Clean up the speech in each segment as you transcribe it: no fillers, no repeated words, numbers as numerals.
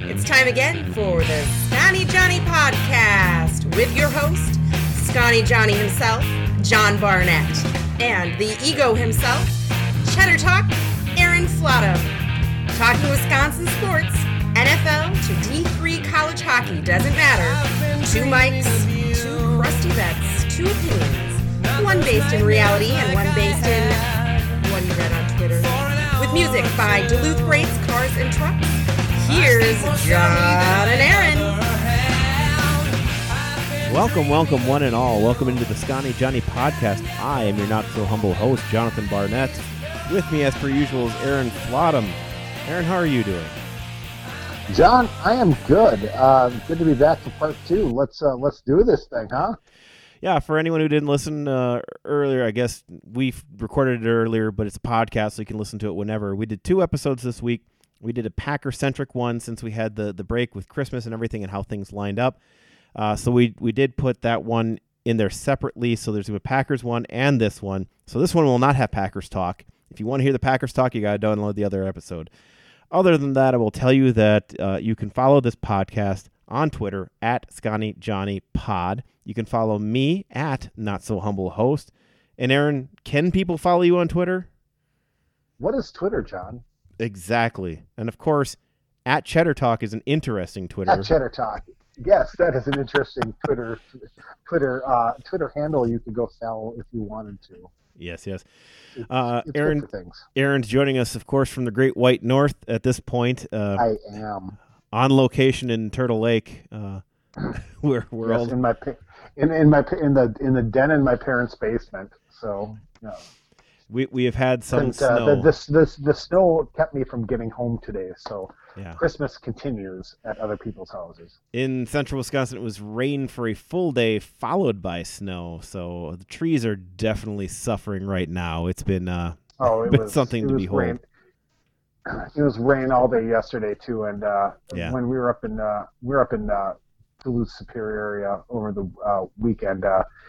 It's time again for the Scotty Johnny Podcast with your host, Scotty Johnny himself, John Barnett, and the ego himself, Cheddar Talk, Aaron Flotto. Talking Wisconsin sports, NFL to D3 college hockey, doesn't matter. Two mics, two crusty bets, two opinions, one based in reality and one based in what you read on Twitter. With music by Duluth Greats Cars and Trucks. Here's John and Aaron. Welcome, one and all. Welcome into the Scotty Johnny Podcast. I am your not-so-humble host, Jonathan Barnett. With me, as per usual, is Aaron Flottom. Aaron, how are you doing? John, I am good. Good to be back for part two. Let's do this thing, huh? Yeah, for anyone who didn't listen earlier, I guess we recorded it earlier, but it's a podcast, so you can listen to it whenever. We did 2 episodes this week. We did a Packer-centric one since we had the break with Christmas and everything and how things lined up. So we did put that one in there separately, so there's a Packers one and this one. So this one will not have Packers talk. If you want to hear the Packers talk, you got to download the other episode. Other than that, I will tell you that you can follow this podcast on Twitter at ScottyJohnnyPod. You can follow me at NotSoHumbleHost. And Aaron, can people follow you on Twitter? What is Twitter, John? Exactly. And of course, at Cheddar Talk is an interesting Twitter. At Cheddar Talk. Yes, that is an interesting Twitter handle you could go follow if you wanted to. Yes. It's Aaron, good for things. Aaron's joining us, of course, from the Great White North at this point. I am on location in Turtle Lake. We're yes, all in the den in my parents' basement. So yeah. We have had some snow. The snow kept me from getting home today, so yeah. Christmas continues at other people's houses. In central Wisconsin, it was rain for a full day, followed by snow. So the trees are definitely suffering right now. It's been something to behold. Rain. It was rain all day yesterday too, and when we were up in Duluth Superior area over the weekend.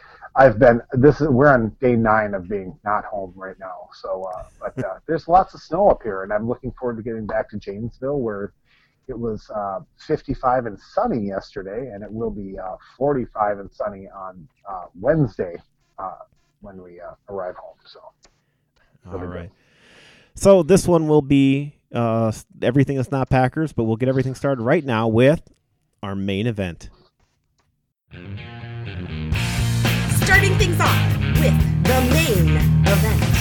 We're on day 9 of being not home right now. So, but there's lots of snow up here, and I'm looking forward to getting back to Janesville, where it was 55 and sunny yesterday, and it will be 45 and sunny on Wednesday when we arrive home. So, all right. So this one will be everything that's not Packers, but we'll get everything started right now with our main event. Starting things off with the main event.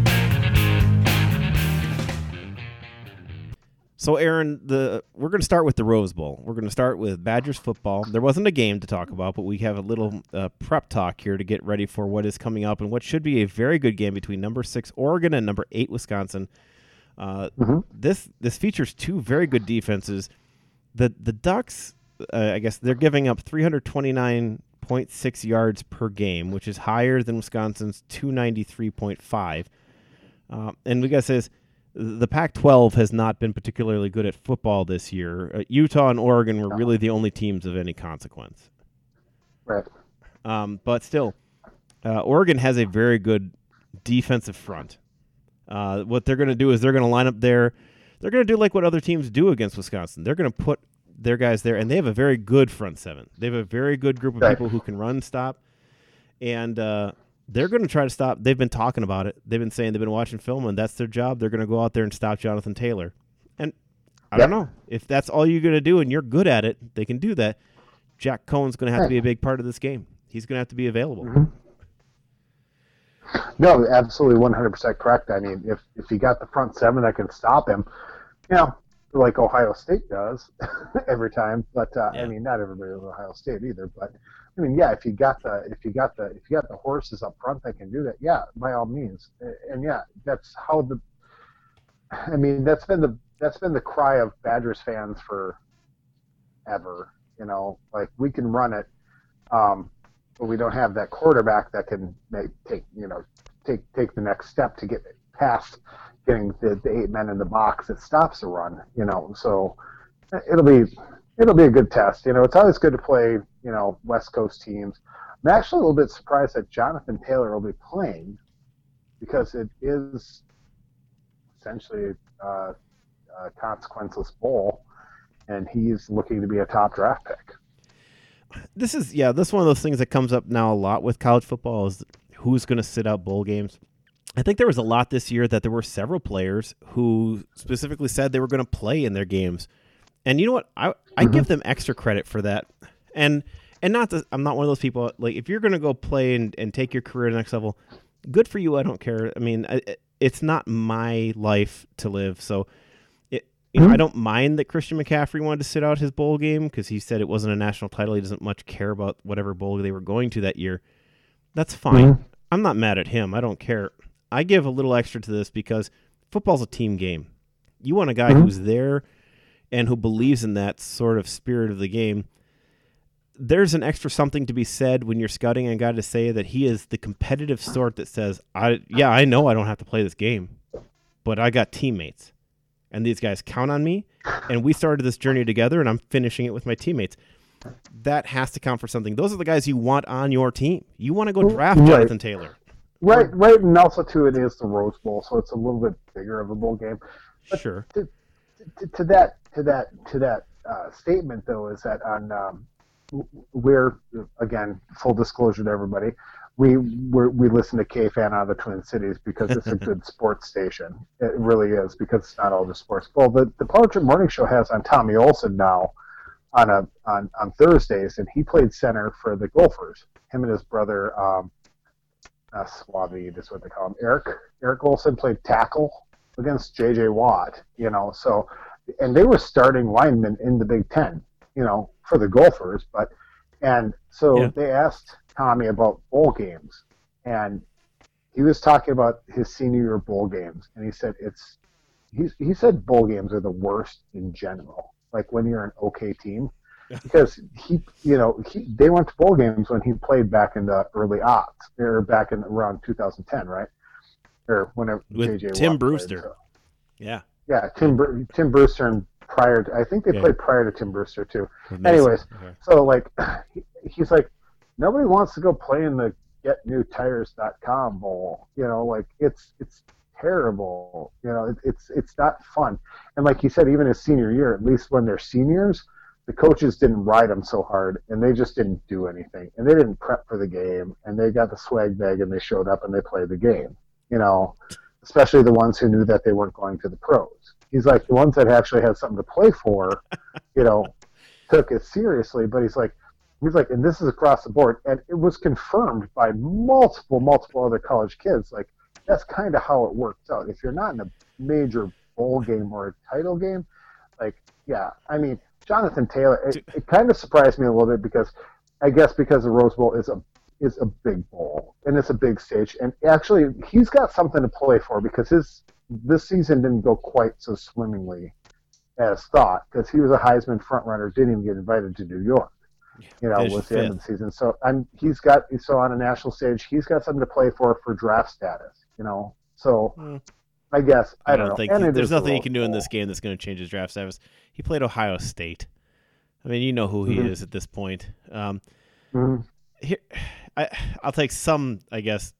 So, Aaron, we're going to start with the Rose Bowl. We're going to start with Badgers football. There wasn't a game to talk about, but we have a little prep talk here to get ready for what is coming up and what should be a very good game between number 6 Oregon and number 8 Wisconsin. This features 2 very good defenses. The Ducks, I guess, they're giving up 329.6 yards per game, which is higher than Wisconsin's 293.5. And we got to say this, the Pac-12 has not been particularly good at football this year. Utah and Oregon were really the only teams of any consequence. Right. But still, Oregon has a very good defensive front. What they're going to do is they're going to line up there. They're going to do like what other teams do against Wisconsin. They're going to put their guys there, and they have a very good front 7. They have a very good group of people who can run, stop, and they're going to try to stop. They've been talking about it. They've been saying they've been watching film, and that's their job. They're going to go out there and stop Jonathan Taylor. And I don't know. If that's all you're going to do and you're good at it, they can do that. Jack Cohen's going to have to be a big part of this game. He's going to have to be available. Mm-hmm. No, absolutely 100% correct. I mean, if you got the front 7 that can stop him, like Ohio State does every time, but I mean, not everybody is Ohio State either. But I mean, yeah, if you got the horses up front that can do that, yeah, by all means, and yeah, that's how that's been the cry of Badgers fans for ever. Like we can run it, but we don't have that quarterback that can take the next step to get past getting the 8 men in the box that stops the run, so it'll be a good test. It's always good to play, West Coast teams. I'm actually a little bit surprised that Jonathan Taylor will be playing because it is essentially a consequenceless bowl. and he's looking to be a top draft pick. This is one of those things that comes up now a lot with college football is who's going to sit out bowl games. I think there was a lot this year that there were several players who specifically said they were going to play in their games. And you know what? I give them extra credit for that. And not that I'm not one of those people, like, if you're going to go play and take your career to the next level, good for you. I don't care. I mean, it's not my life to live. So, I don't mind that Christian McCaffrey wanted to sit out his bowl game because he said it wasn't a national title. He doesn't much care about whatever bowl they were going to that year. That's fine. I'm not mad at him. I don't care. I give a little extra to this because football's a team game. You want a guy who's there and who believes in that sort of spirit of the game. There's an extra something to be said when you're scouting a guy to say that he is the competitive sort that says, I know I don't have to play this game, but I got teammates. And these guys count on me, and we started this journey together, and I'm finishing it with my teammates. That has to count for something. Those are the guys you want on your team. You want to go draft Jonathan Taylor. Right, and also, too, it is the Rose Bowl, so it's a little bit bigger of a bowl game. But sure. To that statement, though, is that on we're, again, full disclosure to everybody, we listen to K-Fan out of the Twin Cities because it's a good sports station. It really is, because it's not all just sports. Well, the Power Trip Morning Show has on Tommy Olson now on Thursdays, and he played center for the Gophers. Him and his brother, Suave, is what they call him, Eric Olson, played tackle against J.J. Watt. So, and they were starting linemen in the Big Ten, for the Gophers, they asked Tommy about bowl games, and he was talking about his senior year bowl games, and he said he said bowl games are the worst in general, like when you're an okay team, because they went to bowl games when he played back in the early aughts, or back in around 2010, right, or whenever with JJ Tim Watt Brewster played, Tim Brewster, and I think they played prior to Tim Brewster too. Anyways, so like he's like, nobody wants to go play in the GetNewTires.com bowl. Like it's terrible. It's not fun. And like he said, even his senior year, at least when they're seniors, the coaches didn't ride them so hard, and they just didn't do anything, and they didn't prep for the game, and they got the swag bag, and they showed up and they played the game. Especially the ones who knew that they weren't going to the pros. He's like, the ones that actually had something to play for, took it seriously. But he's like, and this is across the board, and it was confirmed by multiple other college kids. Like, that's kind of how it works out. If you're not in a major bowl game or a title game, Jonathan Taylor, it kind of surprised me a little bit because the Rose Bowl is a big bowl, and it's a big stage. And actually, he's got something to play for because this season didn't go quite so swimmingly as thought, because he was a Heisman frontrunner, didn't even get invited to New York. Was the end of the season. So on a national stage, he's got something to play for draft status. So I guess I don't know. There's nothing he can do in this game that's going to change his draft status. He played Ohio State. I mean, you know who he is at this point. Here, I'll take some, I guess.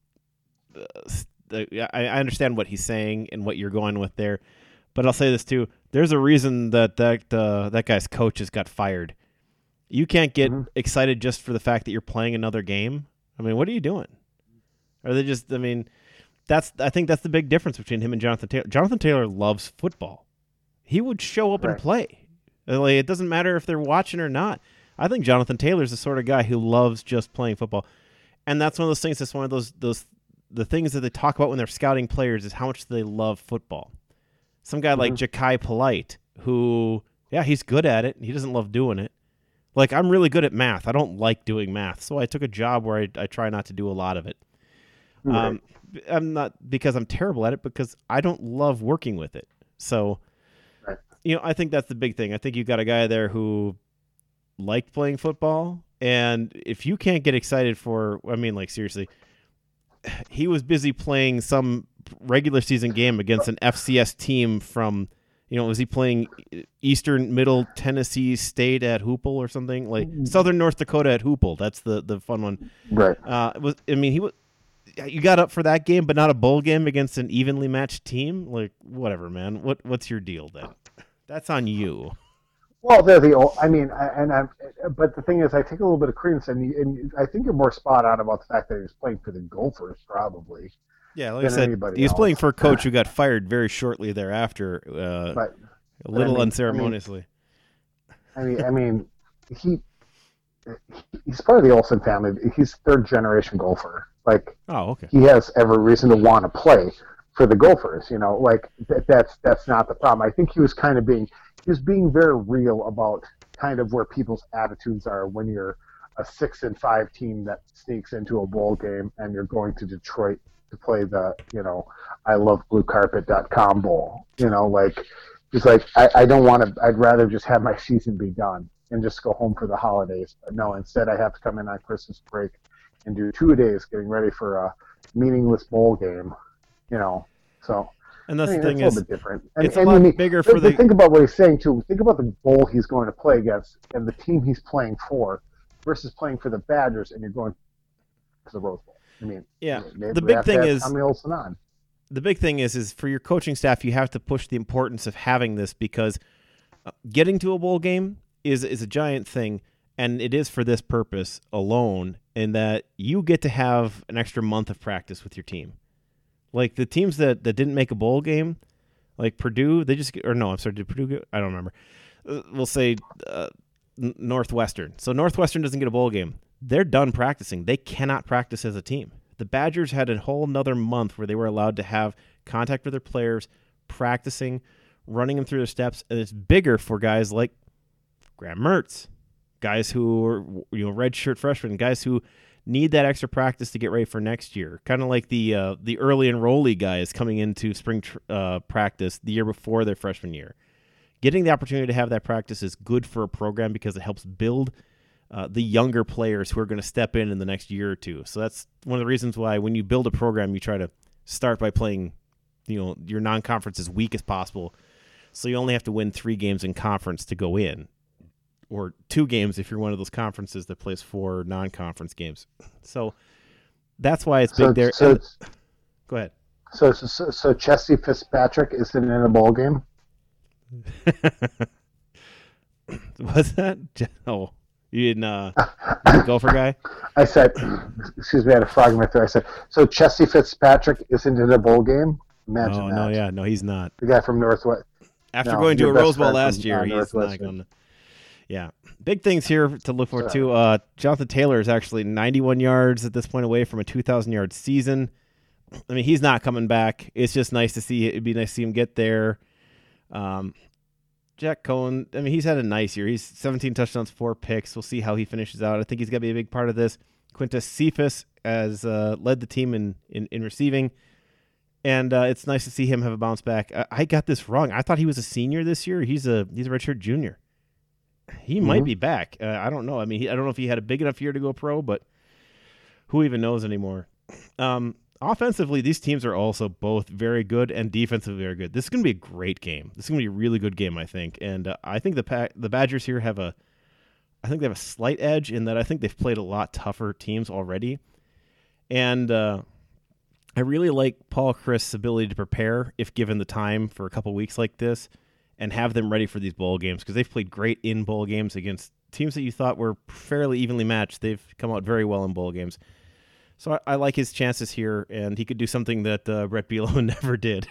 I understand what he's saying and what you're going with there, but I'll say this too: there's a reason that guy's coach has got fired. You can't get excited just for the fact that you're playing another game. I mean, what are you doing? Are they just? I mean, I think that's the big difference between him and Jonathan Taylor. Jonathan Taylor loves football. He would show up and play. Like, it doesn't matter if they're watching or not. I think Jonathan Taylor's the sort of guy who loves just playing football, and that's one of those things. That's one of those the things that they talk about when they're scouting players is how much they love football. Some guy like Ja'Kai Polite, who, he's good at it. He doesn't love doing it. Like, I'm really good at math. I don't like doing math, so I took a job where I try not to do a lot of it. Right. I'm not because I'm terrible at it, because I don't love working with it. So, I think that's the big thing. I think you've got a guy there who liked playing football, and if you can't get excited seriously, he was busy playing some regular season game against an FCS team from, was he playing Eastern Middle Tennessee State at Hoople or something, like Southern North Dakota at Hoople? That's the fun one, right? You got up for that game, but not a bowl game against an evenly matched team. Like, whatever, man. What's your deal then? That's on you. Well, they're the old. I mean, but the thing is, I take a little bit of credence, and I think you're more spot on about the fact that he was playing for the Gophers, probably. Yeah, like I said, he was playing for a coach who got fired very shortly thereafter, a little unceremoniously. I mean, he's part of the Olsen family. He's third generation golfer. Like, okay. He has every reason to want to play for the Gophers. You know, like that's not the problem. I think he was being very real about kind of where people's attitudes are when you're a 6-5 team that sneaks into a bowl game and you're going to Detroit to play the, I love bluecarpet.com bowl. Like, he's like, I don't want to, I'd rather just have my season be done and just go home for the holidays. But no, instead I have to come in on Christmas break and do 2 days getting ready for a meaningless bowl game, so. And that's the thing it's a little bit different. It's a lot bigger for the. Think about what he's saying too. Think about the bowl he's going to play against and the team he's playing for, versus playing for the Badgers and you're going to the Rose Bowl. I mean, yeah. Maybe the big thing is Tommy Olsen on. The big thing is for your coaching staff, you have to push the importance of having this, because getting to a bowl game is a giant thing, and it is for this purpose alone, in that you get to have an extra month of practice with your team. Like the teams that didn't make a bowl game, like Purdue, did Purdue get, I don't remember. We'll say Northwestern. So Northwestern doesn't get a bowl game. They're done practicing. They cannot practice as a team. The Badgers had a whole nother month where they were allowed to have contact with their players, practicing, running them through their steps, and it's bigger for guys like Graham Mertz, guys who are redshirt freshmen, guys who need that extra practice to get ready for next year. Kind of like the early enrollee guys coming into spring practice the year before their freshman year. Getting the opportunity to have that practice is good for a program because it helps build the younger players who are going to step in the next year or two. So that's one of the reasons why when you build a program, you try to start by playing, your non-conference as weak as possible. So you only have to win 3 games in conference to go in, or 2 games if you're one of those conferences that plays 4 non-conference games. So that's why it's big there. Go ahead. So Chesty Fitzpatrick isn't in a bowl game? Was that? Oh, you didn't Gopher guy? I said, excuse me, I had a frog in my throat. I said, so Chesty Fitzpatrick isn't in a bowl game? Imagine that. No, he's not. The guy from Northwest. After going to a Rose Bowl last year, he's not going to. Yeah. Big things here to look for, too. Jonathan Taylor is actually 91 yards at this point away from a 2,000-yard season. I mean, he's not coming back. It's just nice to see. It'd be nice to see him get there. Jack Cohen, I mean, he's had a nice year. He's 17 touchdowns, 4 picks. We'll see how he finishes out. I think he's going to be a big part of this. Quintus Cephas has led the team in receiving, and it's nice to see him have a bounce back. I got this wrong. I thought he was a senior this year. He's a redshirt junior. He might be back. I don't know. I mean, I don't know if he had a big enough year to go pro, but who even knows anymore? Offensively, these teams are also both very good, and defensively very good. This is going to be a great game. This is going to be a really good game, I think. And I think the Badgers here have a slight edge in that I think they've played a lot tougher teams already. And I really like Paul Chryst's ability to prepare if given the time for a couple weeks like this, and have them ready for these bowl games, because they've played great in bowl games against teams that you thought were fairly evenly matched. They've come out very well in bowl games. So I like his chances here, and he could do something that Brett Bielema never did.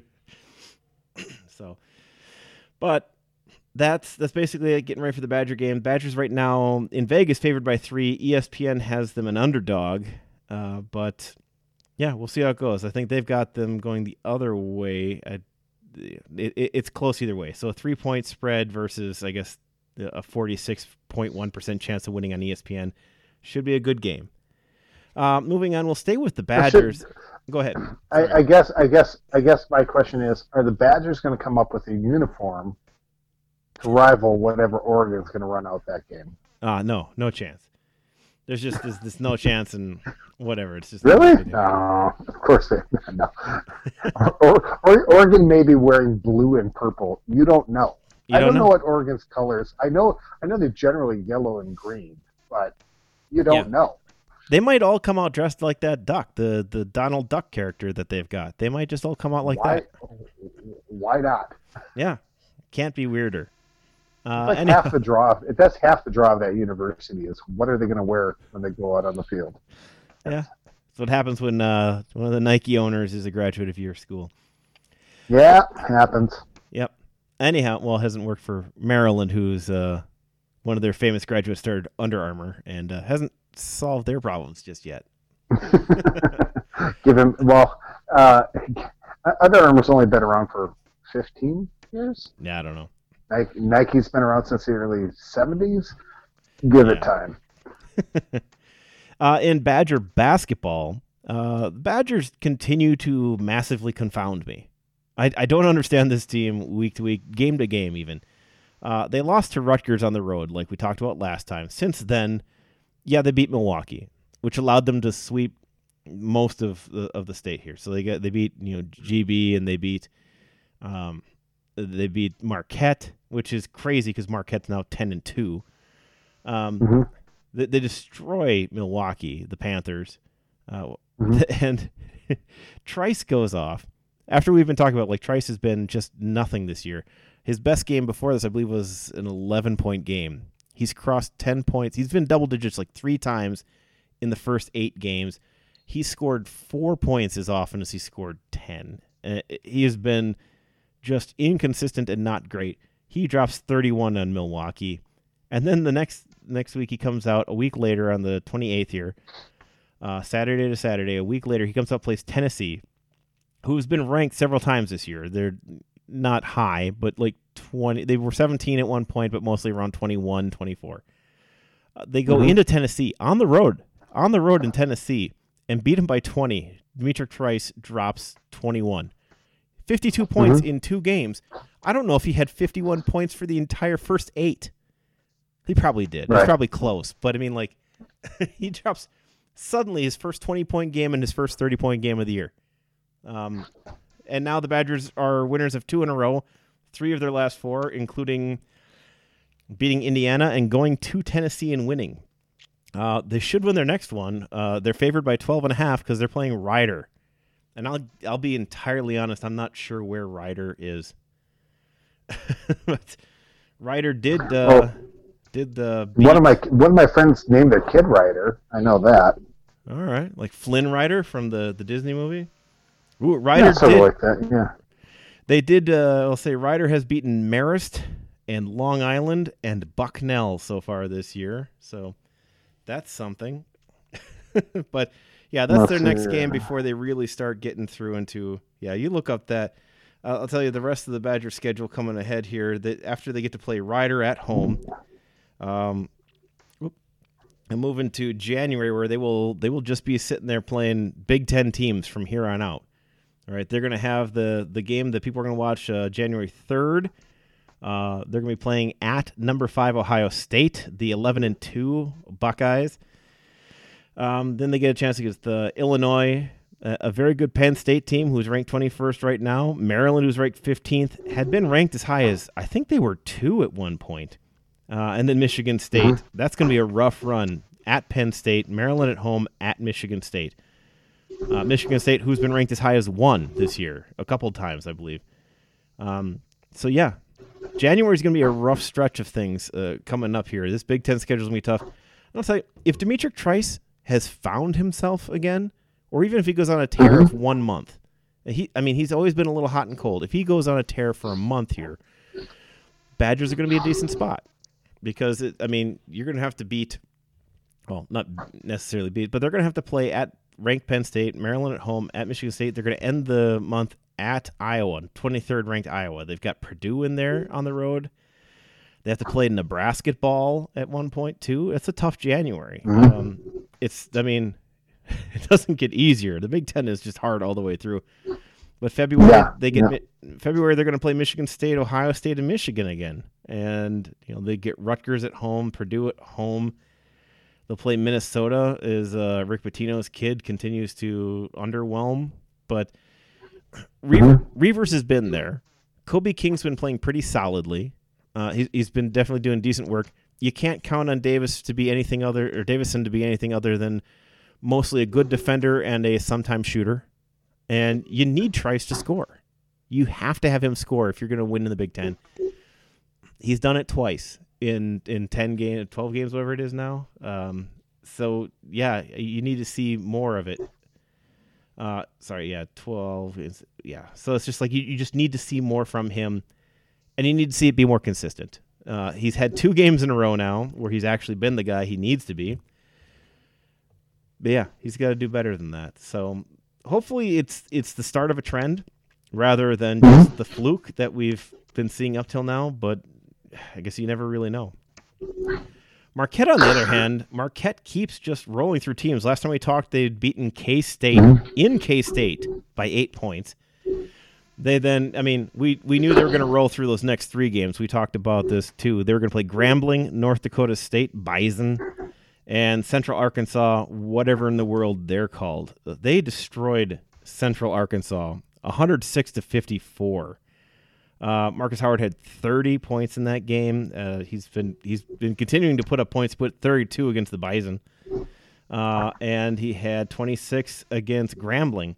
But that's basically it, getting ready for the Badger game. Badgers right now in Vegas favored by 3. ESPN has them an underdog, but yeah, we'll see how it goes. I think they've got them going the other way. It's close either way. So a 3-point spread versus, I guess, a 46.1% chance of winning on ESPN should be a good game. Moving on, we'll stay with the Badgers. Go ahead. I guess my question is: are the Badgers going to come up with a uniform to rival whatever Oregon's going to run out that game? No chance. There's just there's no chance, and whatever. It's just really. No, of course they no. Oregon may be wearing blue and purple. You don't know. I don't know what Oregon's colors. I know they're generally yellow and green, but you don't know. They might all come out dressed like that duck, the Donald Duck character that they've got. They might just all come out like that. Why not? Yeah, can't be weirder. Like half the draw. That's half the draw of that university is what are they going to wear when they go out on the field? Yeah, that's what happens when one of the Nike owners is a graduate of your school. Yeah, happens. Yep. Anyhow, well, it hasn't worked for Maryland, who's one of their famous graduates started Under Armour and hasn't solved their problems just yet. Under Armour's only been around for 15 years. Yeah, I don't know. Nike's been around since the early 70s. Give it time. In Badger basketball, the Badgers continue to massively confound me. I don't understand this team week to week, game to game even. They lost to Rutgers on the road, like we talked about last time. Since then, yeah, they beat Milwaukee, which allowed them to sweep most of the state here. So they beat GB, and they beat Marquette, which is crazy because Marquette's now 10-2. They destroy Milwaukee, the Panthers, and Trice goes off. After we've been talking about, like, Trice has been just nothing this year. His best game before this, I believe, was an 11-point game. He's crossed 10 points. He's been double digits like 3 times in the first 8 games. He scored 4 points as often as he scored 10. He has been just inconsistent and not great. He drops 31 on Milwaukee. And then the next week he comes out a week later on the 28th here, Saturday to Saturday. A week later he comes out, plays Tennessee, who's been ranked several times this year. They're not high, but like 20. They were 17 at one point, but mostly around 21, 24. They go into Tennessee on the road in Tennessee and beat them by 20. D'Mitrik Trice drops 21. 52 points in 2 games. I don't know if he had 51 points for the entire first 8. He probably did. Right. It's probably close. But, I mean, like, he drops suddenly his first 20-point game and his first 30-point game of the year. And now the Badgers are winners of 2 in a row, 3 of their last 4, including beating Indiana and going to Tennessee and winning. They should win their next one. They're favored by 12.5 because they're playing Rider. And I'll be entirely honest, I'm not sure where Rider is. But Rider did the one of my friends named their kid Rider. I know that. All right, like Flynn Rider from the Disney movie. Ooh, Rider did like that. Yeah, they did. I'll say Rider has beaten Marist and Long Island and Bucknell so far this year. So that's something. But yeah, that's their next game before they really start getting through into. Yeah, you look up that. I'll tell you the rest of the Badger schedule coming ahead here. That after they get to play Rider at home, and move into January where they will just be sitting there playing Big Ten teams from here on out. All right, they're going to have the game that people are going to watch January 3rd. They're going to be playing at number 5 Ohio State, the 11-2 Buckeyes. Then they get a chance against Illinois, a very good Penn State team who's ranked 21st right now. Maryland, who's ranked 15th, had been ranked as high as, I think they were 2 at one point. And then Michigan State. That's going to be a rough run at Penn State. Maryland at home at Michigan State. Michigan State, who's been ranked as high as 1 this year, a couple of times, I believe. So, yeah, January is going to be a rough stretch of things coming up here. This Big Ten schedule is going to be tough. And I'll tell you, if D'Mitrik Trice has found himself again, or even if he goes on a tear of 1 month, he's always been a little hot and cold. If he goes on a tear for a month here, Badgers are going to be a decent spot because, you're going to have to beat, well, not necessarily beat, but they're going to have to play at ranked Penn State, Maryland at home, at Michigan State. They're going to end the month at Iowa, 23rd ranked Iowa. They've got Purdue in there on the road. They have to play Nebraska ball at one point, too. It's a tough January. It doesn't get easier. The Big Ten is just hard all the way through. But February, February they're going to play Michigan State, Ohio State, and Michigan again. And they get Rutgers at home, Purdue at home. They'll play Minnesota as Rick Pitino's kid continues to underwhelm. But Reavers has been there. Kobe King's been playing pretty solidly. He's been definitely doing decent work. You can't count on Davison to be anything other than mostly a good defender and a sometime shooter. And you need Trice to score. You have to have him score if you're going to win in the Big Ten. He's done it twice in 10 games, 12 games, whatever it is now. So yeah, you need to see more of it. 12 is, yeah. So it's just like you just need to see more from him, and you need to see it be more consistent. He's had 2 games in a row now where he's actually been the guy he needs to be. But yeah, he's got to do better than that. So hopefully it's the start of a trend rather than just the fluke that we've been seeing up till now. But I guess you never really know. Marquette, on the other hand, Marquette keeps just rolling through teams. Last time we talked, they'd beaten K-State in K-State by 8 points. They then, we knew they were going to roll through those next 3 games. We talked about this too. They were going to play Grambling, North Dakota State, Bison, and Central Arkansas, whatever in the world they're called. They destroyed Central Arkansas 106-54. Marcus Howard had 30 points in that game. He's been continuing to put up points. Put 32 against the Bison, and he had 26 against Grambling.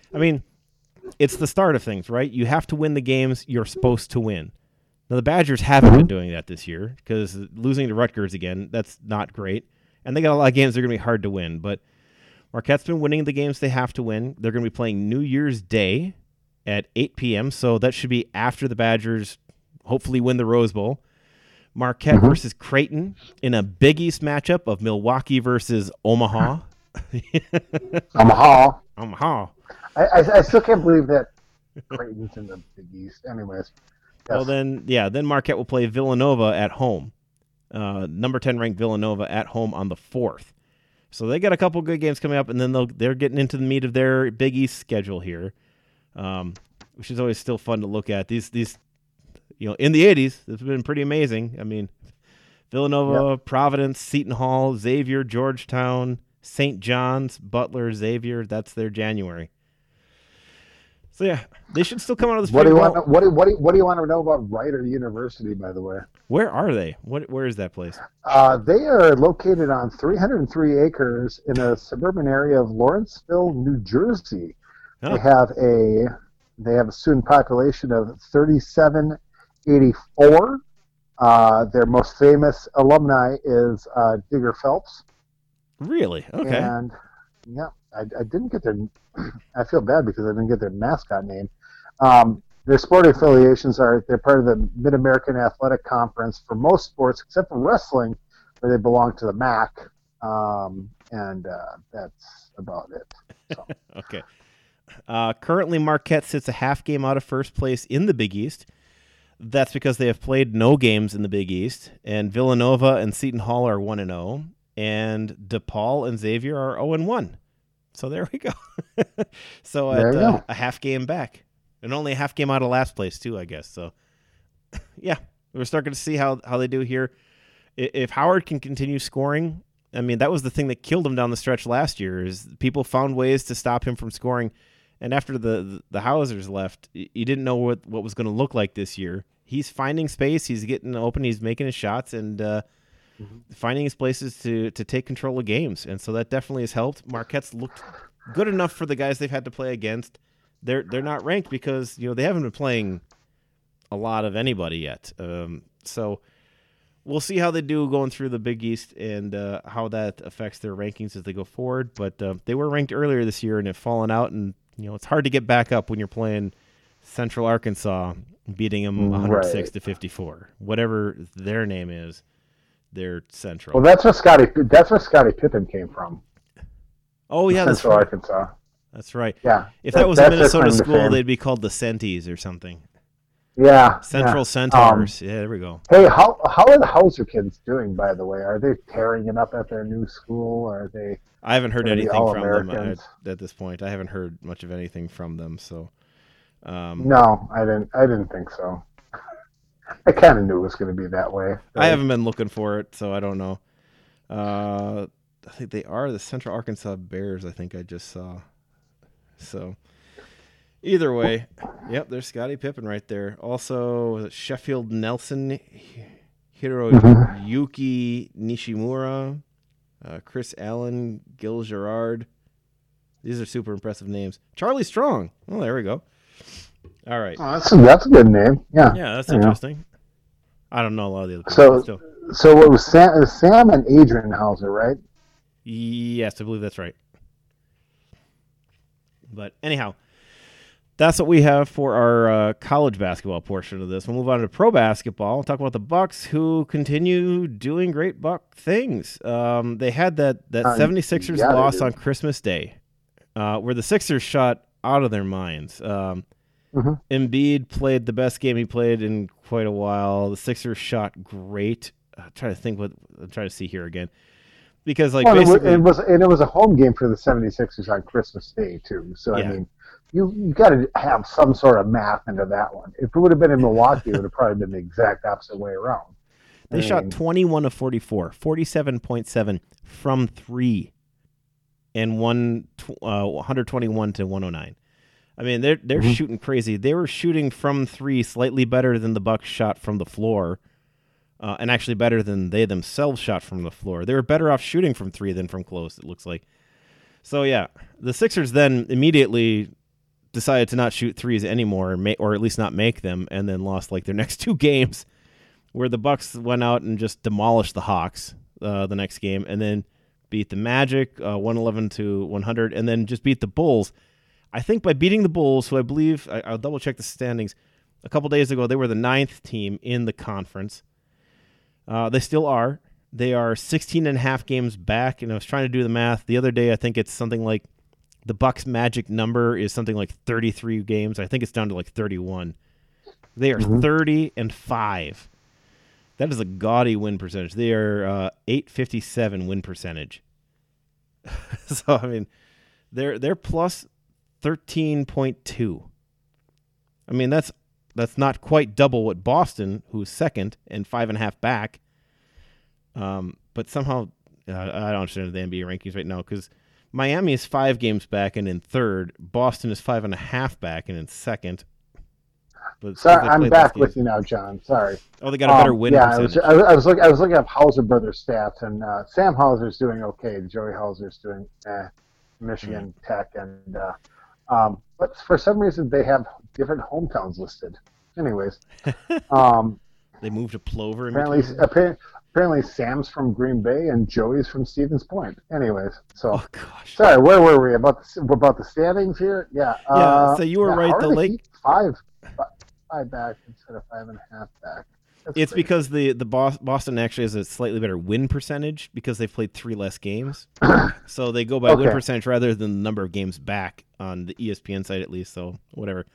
It's the start of things, right? You have to win the games you're supposed to win. Now the Badgers haven't been doing that this year because losing to Rutgers again, that's not great. And they got a lot of games that are going to be hard to win. But Marquette's been winning the games they have to win. They're going to be playing New Year's Day at 8 p.m., so that should be after the Badgers hopefully win the Rose Bowl. Marquette versus Creighton in a Big East matchup of Milwaukee versus Omaha. Omaha. Omaha. I still can't believe that Creighton's in the Big East. Anyways. Yes. Well, then Marquette will play Villanova at home. Number 10 ranked Villanova at home on the 4th. So they got a couple good games coming up, and then they're getting into the meat of their Big East schedule here. Which is always still fun to look at. These in the 80s, it's been pretty amazing. Villanova, Providence, Seton Hall, Xavier, Georgetown, St. John's, Butler, Xavier. That's their January. So yeah, they should still come out of this. What do you want to know about Rider University, by the way? Where are they? Where is that place? They are located on 303 acres in a suburban area of Lawrenceville, New Jersey. They have a student population of 3,784. Their most famous alumni is Digger Phelps. Really? Okay. And yeah, I didn't get their. I feel bad because I didn't get their mascot name. Their sporting affiliations they're part of the Mid-American Athletic Conference for most sports except for wrestling, where they belong to the MAC. And that's about it. So. Okay. Currently, Marquette sits a half game out of first place in the Big East. That's because they have played no games in the Big East, and Villanova and Seton Hall are 1-0, and DePaul and Xavier are 0-1. So there we go. So a half game back, and only a half game out of last place too, I guess. So yeah, we're starting to see how they do here. If Howard can continue scoring, that was the thing that killed him down the stretch last year. Is people found ways to stop him from scoring. And after the Hausers left, you didn't know what was going to look like this year. He's finding space. He's getting open. He's making his shots and finding his places to take control of games. And so that definitely has helped. Marquette's looked good enough for the guys they've had to play against. They're not ranked because they haven't been playing a lot of anybody yet. So we'll see how they do going through the Big East and how that affects their rankings as they go forward. But they were ranked earlier this year and have fallen out, and it's hard to get back up when you're playing Central Arkansas, beating them 106-54. Whatever their name is, they're Central. Well, that's where Scottie Pippen came from. Oh yeah, Central Arkansas. That's right. Yeah. If that was a Minnesota school, they'd be called the Centis or something. Yeah. Central Centaurs. Yeah, there we go. Hey, how are the Hauser kids doing, by the way? Are they tearing it up at their new school? Or are they? I haven't heard anything from them at this point. I haven't heard much of anything from them. So. No, I didn't think so. I kind of knew it was going to be that way. Right? I haven't been looking for it, so I don't know. I think they are the Central Arkansas Bears. I think I just saw. So. Either way, yep, there's Scottie Pippen right there. Also, Sheffield Nelson, Hiroyuki Nishimura, Chris Allen, Gil Gerard. These are super impressive names. Charlie Strong. Oh, there we go. All right. Oh, that's a good name. Yeah. Yeah, that's interesting. I don't know a lot of the other people. So it was Sam and Adrian Hauser, right? Yes, I believe that's right. But anyhow, that's what we have for our college basketball portion of this. We'll move on to pro basketball. We'll talk about the Bucks, who continue doing great Buck things. They had that 76ers loss on Christmas Day, where the Sixers shot out of their minds. Embiid played the best game he played in quite a while. The Sixers shot great. I'm trying to see here again. Because basically it was a home game for the 76ers on Christmas Day too. So yeah. I mean, you got to have some sort of math into that one. If it would have been in Milwaukee, it would have probably been the exact opposite way around. They shot 21 of 44, 47.7 from 3, and 121 to 109. I mean, they're shooting crazy. They were shooting from 3 slightly better than the Bucks shot from the floor. And actually better than they themselves shot from the floor. They were better off shooting from 3 than from close, it looks like. So, yeah, the Sixers then immediately decided to not shoot threes anymore, or at least not make them, and then lost their next 2 games, where the Bucks went out and just demolished the Hawks the next game, and then beat the Magic 111 to 100, and then just beat the Bulls. I think by beating the Bulls, who I believe, I'll double-check the standings, a couple days ago, they were the 9th team in the conference. They still are. They are 16 and a half games back, and I was trying to do the math. The other day, I think it's something like the Bucks' magic number is something like 33 games. I think it's down to 31. They are 30-5. That is a gaudy win percentage. They are .857 win percentage. So, I mean, they're plus 13.2. I mean, that's not quite double what Boston, who's second and 5.5 back. But somehow, I don't understand the NBA rankings right now, because Miami is 5 games back and in third. Boston is 5.5 back and in second. But sorry, I'm back with you now, John. Sorry. Oh, they got a better win percentage. I was looking at Hauser brothers stats, and Sam Hauser's doing okay. Joey Hauser's doing Michigan Tech, and but for some reason they have different hometowns listed. Anyways, they moved to Plover. Apparently, Sam's from Green Bay and Joey's from Stevens Point. Anyways, so sorry, where were we about the standings here? Yeah. So you were right. The Lake 5 back instead of 5.5 back. It's crazy. Because the Boston actually has a slightly better win percentage because they've played 3 less games. So they go by win percentage rather than the number of games back on the ESPN site, at least. So whatever.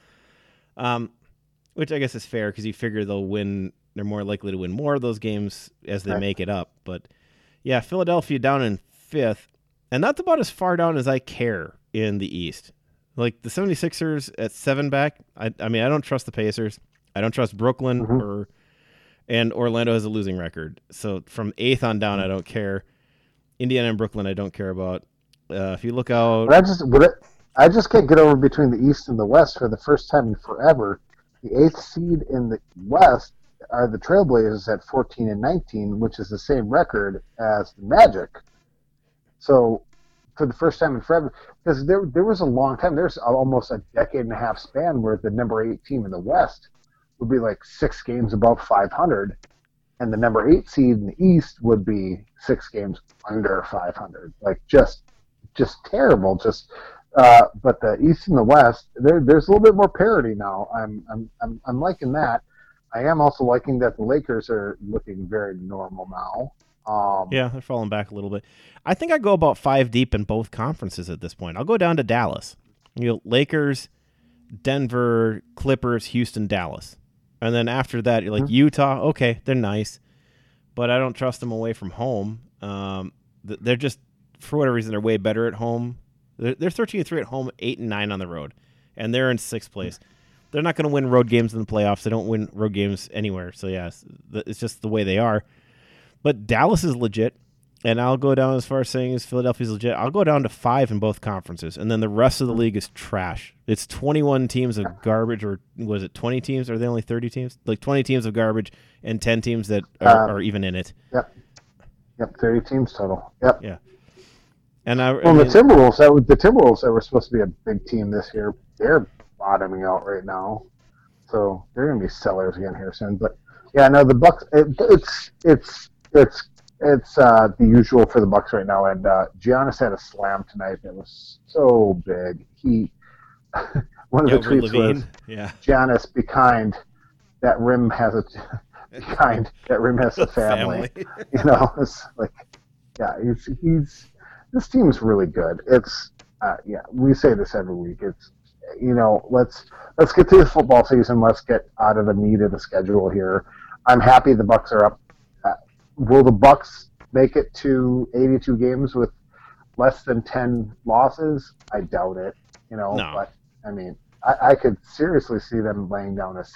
Which I guess is fair because you figure they'll win. They're more likely to win more of those games as they make it up. But yeah, Philadelphia down in 5th, and that's about as far down as I care in the East. The 76ers at 7 back. I mean, I don't trust the Pacers. I don't trust Brooklyn and Orlando has a losing record. So from 8th on down, I don't care. Indiana and Brooklyn, I don't care about. If you look out, I just can't get over between the East and the West for the first time in forever. The 8th seed in the West are the Trailblazers at 14 and 19, which is the same record as the Magic. So, for the first time in forever, because there was a long time, there's almost a decade and a half span where the number 8 team in the West would be 6 games above 500, and the number 8 seed in the East would be 6 games under 500. Just terrible. But the East and the West, there's a little bit more parity now. I'm liking that. I am also liking that the Lakers are looking very normal now. Yeah, they're falling back a little bit. I think I go about 5 deep in both conferences at this point. I'll go down to Dallas. Lakers, Denver, Clippers, Houston, Dallas. And then after that, you're Utah. Okay, they're nice, but I don't trust them away from home. They're just, for whatever reason, they're way better at home. They're 13-3 at home, 8-9 on the road, and they're in 6th place. They're not going to win road games in the playoffs. They don't win road games anywhere. So, yeah, it's just the way they are. But Dallas is legit, and I'll go down as far as saying Philadelphia's legit. I'll go down to 5 in both conferences, and then the rest of the league is trash. It's 21 teams of garbage, or was it 20 teams? Are they only 30 teams? 20 teams of garbage and 10 teams that are even in it. Yep, 30 teams total. Yep. Yeah. And the Timberwolves that were supposed to be a big team this year, they're bottoming out right now, so they're going to be sellers again here soon. But Yeah, no, the Bucks. It's the usual for the Bucks right now, and Giannis had a slam tonight that was so big. One of the tweets was, Giannis, be kind. That rim has a family. It's like, yeah, he's this team's really good. It's we say this every week. It's let's get to the football season. Let's get out of the meat of the schedule here. I'm happy the Bucks are up. Will the Bucks make it to 82 games with less than 10 losses? I doubt it. No. But I mean, I could seriously see them laying down a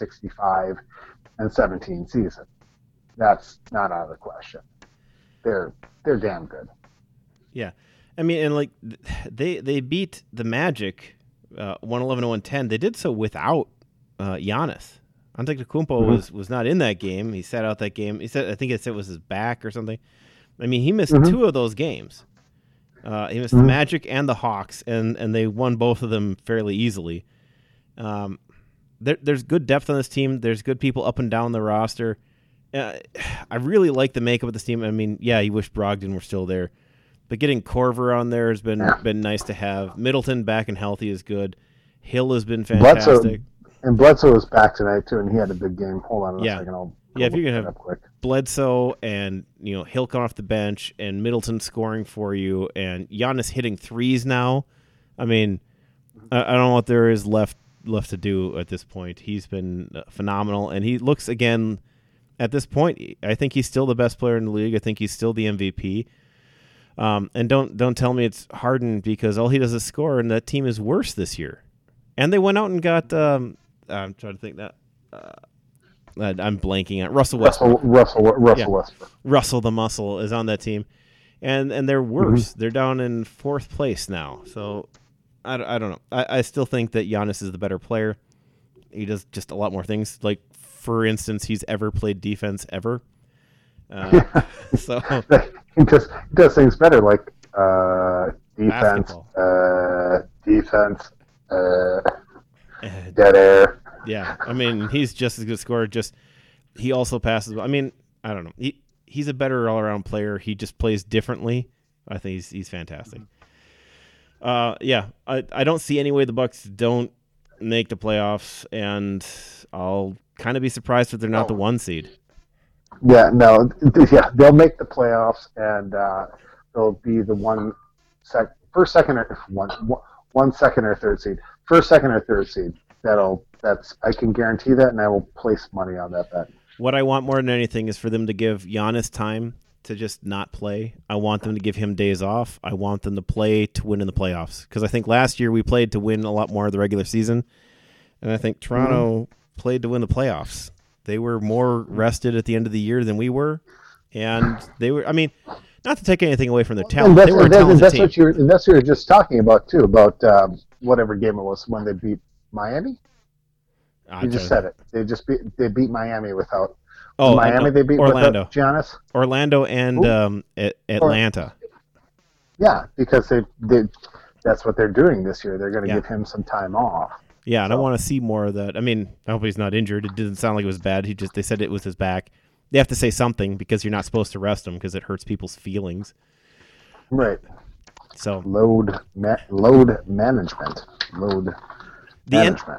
65-17 season. That's not out of the question. They're damn good. Yeah, I mean, and like they beat the Magic 111-110. They did so without Giannis. Antetokounmpo was not in that game. He sat out that game. I think it was his back or something. I mean, he missed two of those games. He missed the Magic and the Hawks, and they won both of them fairly easily. There's good depth on this team. There's good people up and down the roster. I really like the makeup of this team. I mean, yeah, you wish Brogdon were still there, but getting Korver on there has been nice to have. Middleton back and healthy is good. Hill has been fantastic. Bledsoe was back tonight too, and he had a big game. Hold on a second. If you can have Bledsoe and Hill coming off the bench and Middleton scoring for you and Giannis hitting threes now, I mean, I don't know what there is left to do at this point. He's been phenomenal, and he looks again at this point. I think he's still the best player in the league. I think he's still the MVP. And don't tell me it's Harden, because all he does is score, and that team is worse this year. And they went out and got. I'm trying to think that. I'm blanking on Russell Westbrook. Russell Westbrook. Russell the Muscle is on that team, and they're worse. They're down in 4th place now. So I don't know. I still think that Giannis is the better player. He does just a lot more things. Like, for instance, he's ever played defense ever. So he does things better, like defense, defense, dead air. Yeah, I mean, he's just as good a scorer. Just he also passes. I mean, I don't know. He's a better all-around player. He just plays differently. I think he's fantastic. I don't see any way the Bucks don't make the playoffs, and I'll kind of be surprised if they're not the 1 seed. Yeah, no, they'll make the playoffs, and they'll be the one second or third seed. First, second, or third seed. I can guarantee that, and I will place money on that bet. What I want more than anything is for them to give Giannis time to just not play. I want them to give him days off. I want them to play to win in the playoffs, because I think last year we played to win a lot more of the regular season, and I think Toronto played to win the playoffs. They were more rested at the end of the year than we were, and they were. I mean, not to take anything away from their talent, they were a talented team. That's what you were just talking about too. About whatever game it was when they beat Miami. You just said it. They beat Miami without. Miami. They beat Orlando. Without Giannis. Orlando and Atlanta. Yeah, because they that's what they're doing this year. They're going to give him some time off. Yeah, and I want to see more of that. I mean, I hope he's not injured. It didn't sound like it was bad. They said it was his back. They have to say something, because you're not supposed to rest him, because it hurts people's feelings. Right. So load management. The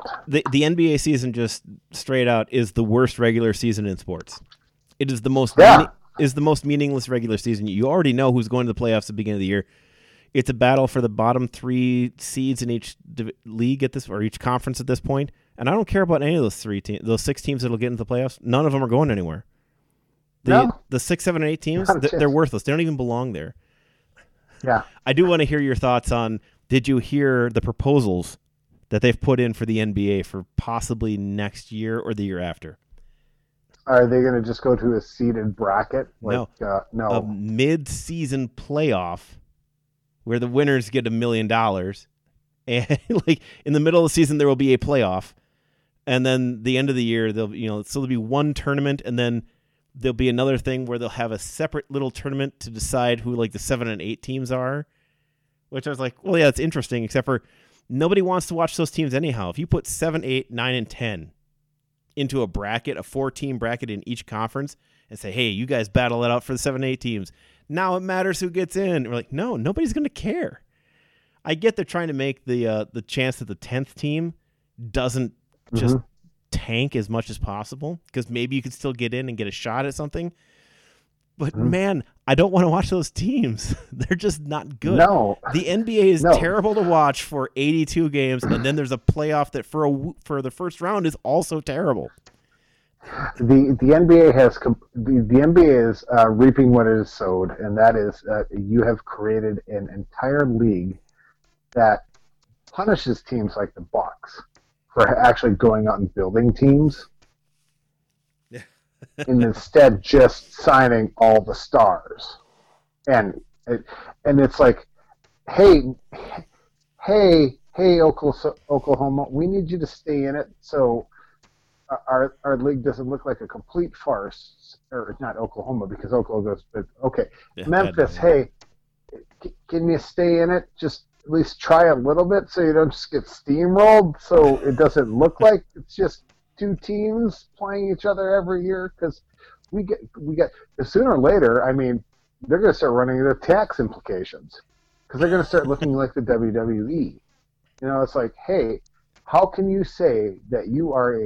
NBA season, just straight out, is the worst regular season in sports. It is the most meaningless regular season. You already know who's going to the playoffs at the beginning of the year. It's a battle for the bottom 3 seeds in each league or each conference at this point. And I don't care about any of those 6 teams that'll get into the playoffs. None of them are going anywhere. The 6, 7, and 8 teams, they're worthless. They don't even belong there. Yeah. I do want to hear your thoughts on, did you hear the proposals that they've put in for the NBA for possibly next year or the year after? Are they going to just go to a seeded bracket? No. No. A mid-season playoff where the winners get $1 million, and like in the middle of the season there will be a playoff, and then the end of the year there'll be one tournament, and then there'll be another thing where they'll have a separate little tournament to decide who like the 7 and 8 teams are. Which I was like, well, yeah, it's interesting, except for nobody wants to watch those teams anyhow. If you put 7, 8, 9, and 10 into a bracket, a 4-team bracket in each conference, and say, hey, you guys battle it out for the 7-8 teams. Now it matters who gets in. We're like, no, nobody's going to care. I get they're trying to make the chance that the 10th team doesn't just tank as much as possible, because maybe you could still get in and get a shot at something. But man, I don't want to watch those teams. They're just not good. No. The NBA is terrible to watch for 82 games, and then there's a playoff that for the first round is also terrible. The NBA is reaping what it is sowed, and that is you have created an entire league that punishes teams like the Bucks for actually going out and building teams. And instead just signing all the stars. And it's like, hey, Oklahoma, we need you to stay in it so our league doesn't look like a complete farce. Or not Oklahoma, because Oklahoma goes, but okay. Yeah, Memphis, hey, can you stay in it? Just at least try a little bit so you don't just get steamrolled, so it doesn't look like it's just two teams playing each other every year, because we get sooner or later. I mean, they're going to start running into tax implications, because they're going to start looking like the WWE. You know, it's like, hey, how can you say that you are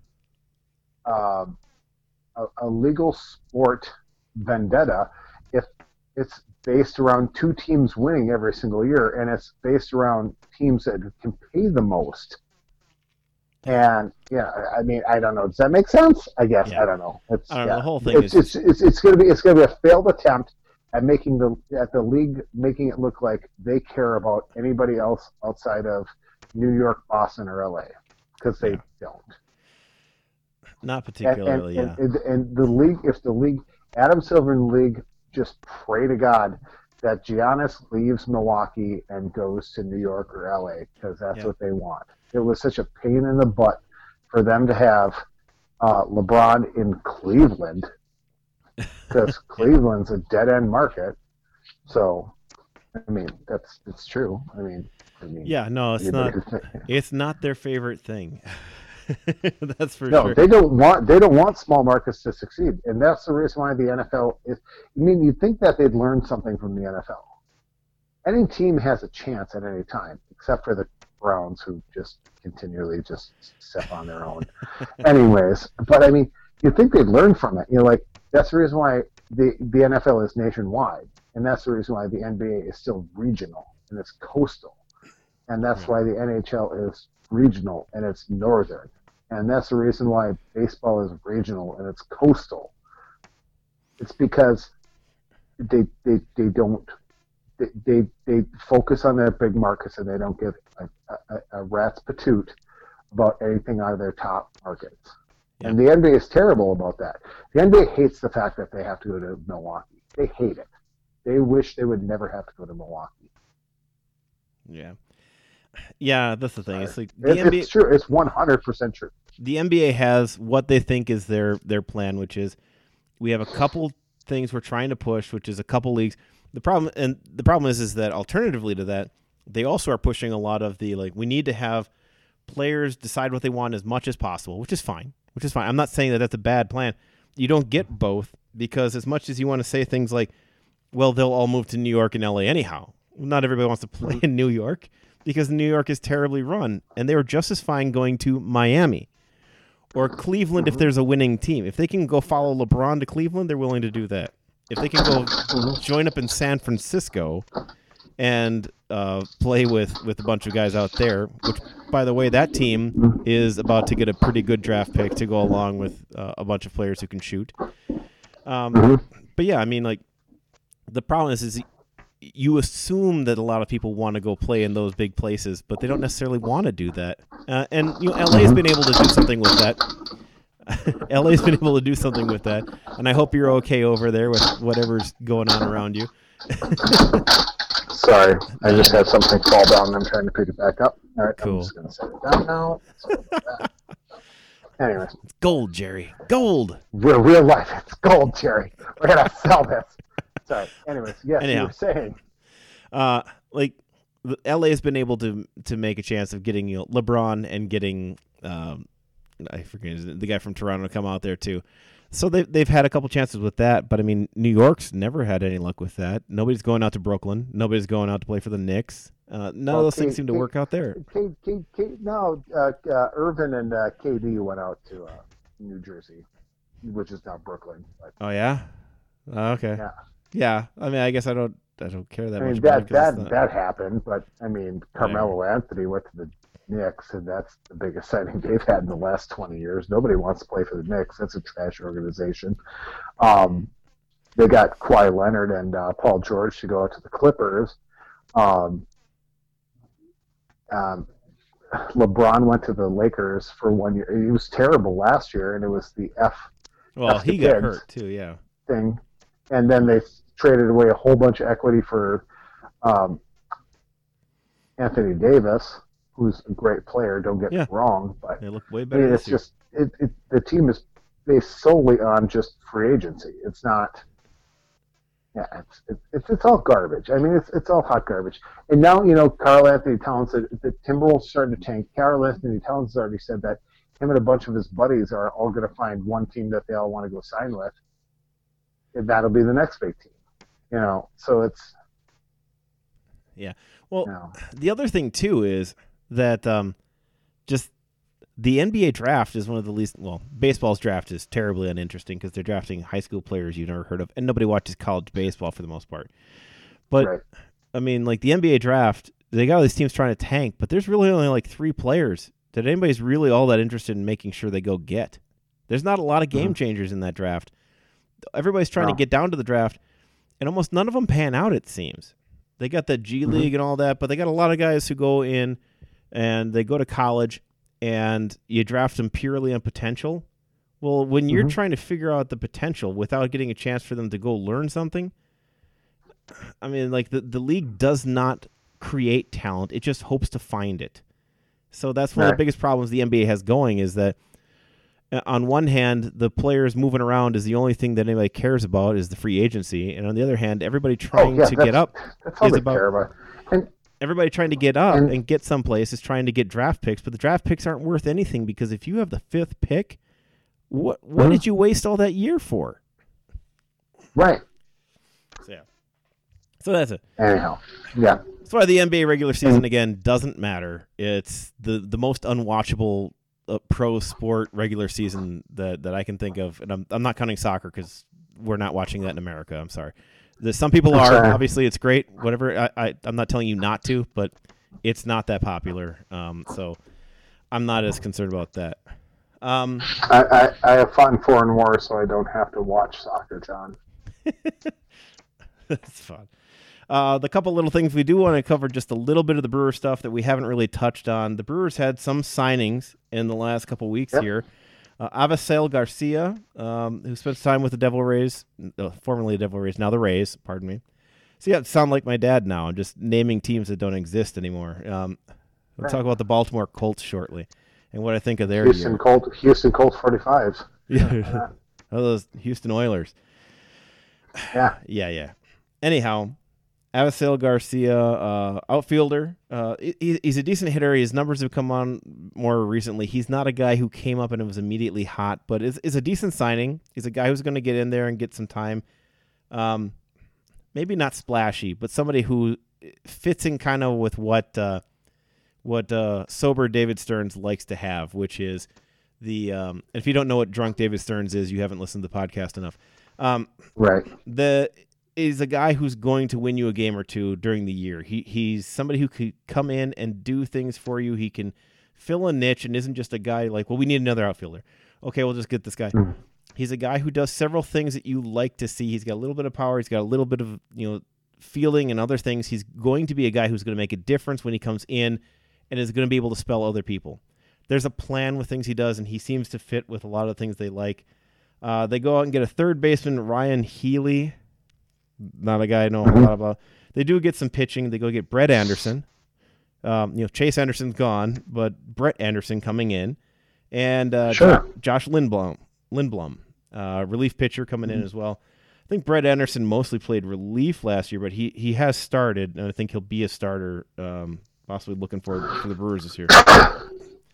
a legal sport vendetta if it's based around two teams winning every single year, and it's based around teams that can pay the most? And yeah, I mean, I don't know. Does that make sense? I guess. Yeah. I don't know. The whole thing it's going to be a failed attempt at making the league making it look like they care about anybody else outside of New York, Boston, or LA, because they don't. Not particularly. And the league, if the league, Adam Silver and the league, just pray to God that Giannis leaves Milwaukee and goes to New York or LA, because that's what they want. It was such a pain in the butt for them to have LeBron in Cleveland, because Cleveland's a dead-end market. So, I mean, it's true. I mean, yeah, no, it's not. It's not their favorite thing. That's for sure. No, they don't want small markets to succeed, and that's the reason why the NFL is. I mean, you'd think that they'd learn something from the NFL. Any team has a chance at any time, except for the Browns, who just continually just step on their own. Anyways, but I mean, you'd think they'd learn from it. You know, like, that's the reason why the NFL is nationwide, and that's the reason why the NBA is still regional and it's coastal, and that's why the NHL is regional and it's northern, and that's the reason why baseball is regional and it's coastal. It's because they don't. They focus on their big markets, and they don't give a rat's patoot about anything out of their top markets. Yeah. And the NBA is terrible about that. The NBA hates the fact that they have to go to Milwaukee. They hate it. They wish they would never have to go to Milwaukee. Yeah, that's the thing. It's like it's true. It's 100% true. The NBA has what they think is their plan, which is we have a couple things we're trying to push, which is a couple leagues. The problem is that alternatively to that, they also are pushing a lot of the, like, we need to have players decide what they want as much as possible, which is fine. I'm not saying that that's a bad plan. You don't get both, because as much as you want to say things like, well, they'll all move to New York and LA anyhow. Not everybody wants to play in New York, because New York is terribly run, and they were just as fine going to Miami or Cleveland if there's a winning team. If they can go follow LeBron to Cleveland, they're willing to do that. If they can go join up in San Francisco and play with a bunch of guys out there, which, by the way, that team is about to get a pretty good draft pick to go along with a bunch of players who can shoot. But yeah, I mean, like, the problem is you assume that a lot of people want to go play in those big places, but they don't necessarily want to do that. And LA's been able to do something with that. LA's been able to do something with that, and I hope you're okay over there with whatever's going on around you. Sorry, I just had something fall down and I'm trying to pick it back up. All right, cool. I'm just going to set it down now. Anyways. It's gold, Jerry. Gold. Real life. It's gold, Jerry. We're going to sell this. Sorry. Anyways, yes, you were saying. Like, LA has been able to make a chance of getting LeBron and getting I forget the guy from Toronto to come out there too. So they've had a couple chances with that, but I mean, New York's never had any luck with that. Nobody's going out to Brooklyn. Nobody's going out to play for the Knicks. None of those things seem to work out there. Irvin and KD went out to New Jersey, which is now Brooklyn. But, oh yeah, okay, yeah. I mean, I guess I don't care that much. That happened, but I mean, Carmelo Anthony went to the Knicks, and that's the biggest signing they've had in the last 20 years. Nobody wants to play for the Knicks. That's a trash organization. They got Kawhi Leonard and Paul George to go out to the Clippers. LeBron went to the Lakers for 1 year. He was terrible last year, and it was the he got hurt too, yeah. Thing, and then they traded away a whole bunch of equity for Anthony Davis, who's a great player. Don't get me wrong, but they look way better. I mean, it's just the team is based solely on just free agency. It's not. Yeah, it's all garbage. I mean, it's all hot garbage. And now, Karl Anthony Towns, the Timberwolves starting to tank. Karl Anthony Towns has already said that him and a bunch of his buddies are all going to find one team that they all want to go sign with, and that'll be the next big team. So it's. Yeah. Well, the other thing too is that just the NBA draft is one of the least. Well, baseball's draft is terribly uninteresting because they're drafting high school players you've never heard of, and nobody watches college baseball for the most part. But right. I mean, like the NBA draft, they got all these teams trying to tank, but there's really only like 3 players that anybody's really all that interested in making sure they go get. There's not a lot of game changers in that draft. Everybody's trying to get down to the draft, and almost none of them pan out. It seems they got the G League and all that, but they got a lot of guys who go in and they go to college. And you draft them purely on potential. Well, when you're trying to figure out the potential without getting a chance for them to go learn something, I mean, like the league does not create talent. It just hopes to find it. So that's one of the biggest problems the NBA has going is that on one hand, the players moving around is the only thing that anybody cares about is the free agency. And on the other hand, everybody trying to get up is about... Everybody trying to get up and get someplace is trying to get draft picks, but the draft picks aren't worth anything because if you have the 5th pick, what did you waste all that year for? Right. So that's it. Anyhow, yeah. That's why the NBA regular season again doesn't matter. It's the most unwatchable pro sport regular season that I can think of, and I'm not counting soccer because we're not watching that in America. I'm sorry. Some people are. Obviously, it's great. Whatever. I'm not telling you not to, but it's not that popular. So I'm not as concerned about that. I have fought in foreign wars, so I don't have to watch soccer, John. That's fun. The couple little things we do want to cover, just a little bit of the Brewer stuff that we haven't really touched on. The Brewers had some signings in the last couple weeks here. Avisail Garcia, who spent time with the Devil Rays, formerly the Devil Rays, now the Rays, pardon me. See, I sound like my dad now. I'm just naming teams that don't exist anymore. We'll talk about the Baltimore Colts shortly and what I think of their Houston Colts 45s. Yeah. Those Houston Oilers. Yeah. Anyhow, Avisail Garcia, outfielder. He's a decent hitter. His numbers have come on more recently. He's not a guy who came up and was immediately hot, but is a decent signing. He's a guy who's going to get in there and get some time. Maybe not splashy, but somebody who fits in kind of with what sober David Stearns likes to have, which is if you don't know what drunk David Stearns is, you haven't listened to the podcast enough. Right. Is a guy who's going to win you a game or two during the year. He's somebody who could come in and do things for you. He can fill a niche and isn't just a guy like, well, we need another outfielder. Okay, we'll just get this guy. He's a guy who does several things that you like to see. He's got a little bit of power. He's got a little bit of feeling and other things. He's going to be a guy who's going to make a difference when he comes in and is going to be able to spell other people. There's a plan with things he does, and he seems to fit with a lot of things they like. They go out and get a third baseman, Ryan Healy. Not a guy I know a lot about. They do get some pitching. They go get Brett Anderson. Chase Anderson's gone, but Brett Anderson coming in. And Josh Lindblom, relief pitcher coming in as well. I think Brett Anderson mostly played relief last year, but he has started, and I think he'll be a starter, possibly looking forward for the Brewers this year.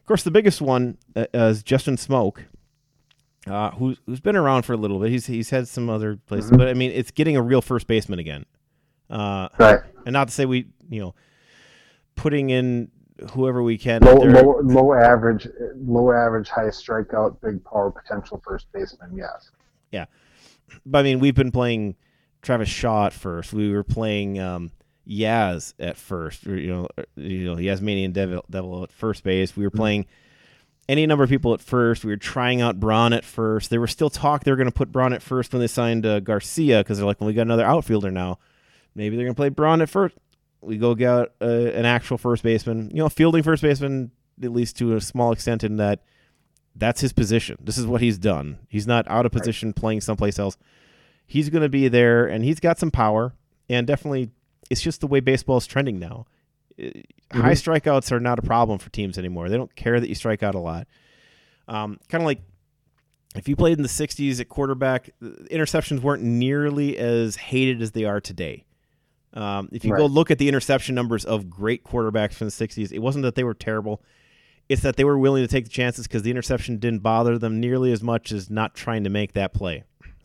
Of course, the biggest one is Justin Smoke, who's been around for a little bit. He's had some other places, but I mean, it's getting a real first baseman again. Right. And not to say we, putting in whoever we can. Low average, high strikeout, big power potential first baseman. Yes. Yeah, but I mean, we've been playing Travis Shaw at first. We were playing Yaz at first. Yasmanian Devil at first base. We were playing any number of people at first. We were trying out Braun at first. There was still talk they were going to put Braun at first when they signed Garcia, because they're like, well, we got another outfielder now. Maybe they're going to play Braun at first. We go get an actual first baseman, fielding first baseman, at least to a small extent, in that's his position. This is what he's done. He's not out of position playing someplace else. He's going to be there, and he's got some power, and definitely it's just the way baseball is trending now. High strikeouts are not a problem for teams anymore. They don't care that you strike out a lot. Kind of like if you played in the 60s at quarterback, interceptions weren't nearly as hated as they are today. If you go look at the interception numbers of great quarterbacks from the 60s, it wasn't that they were terrible. It's that they were willing to take the chances because the interception didn't bother them nearly as much as not trying to make that play.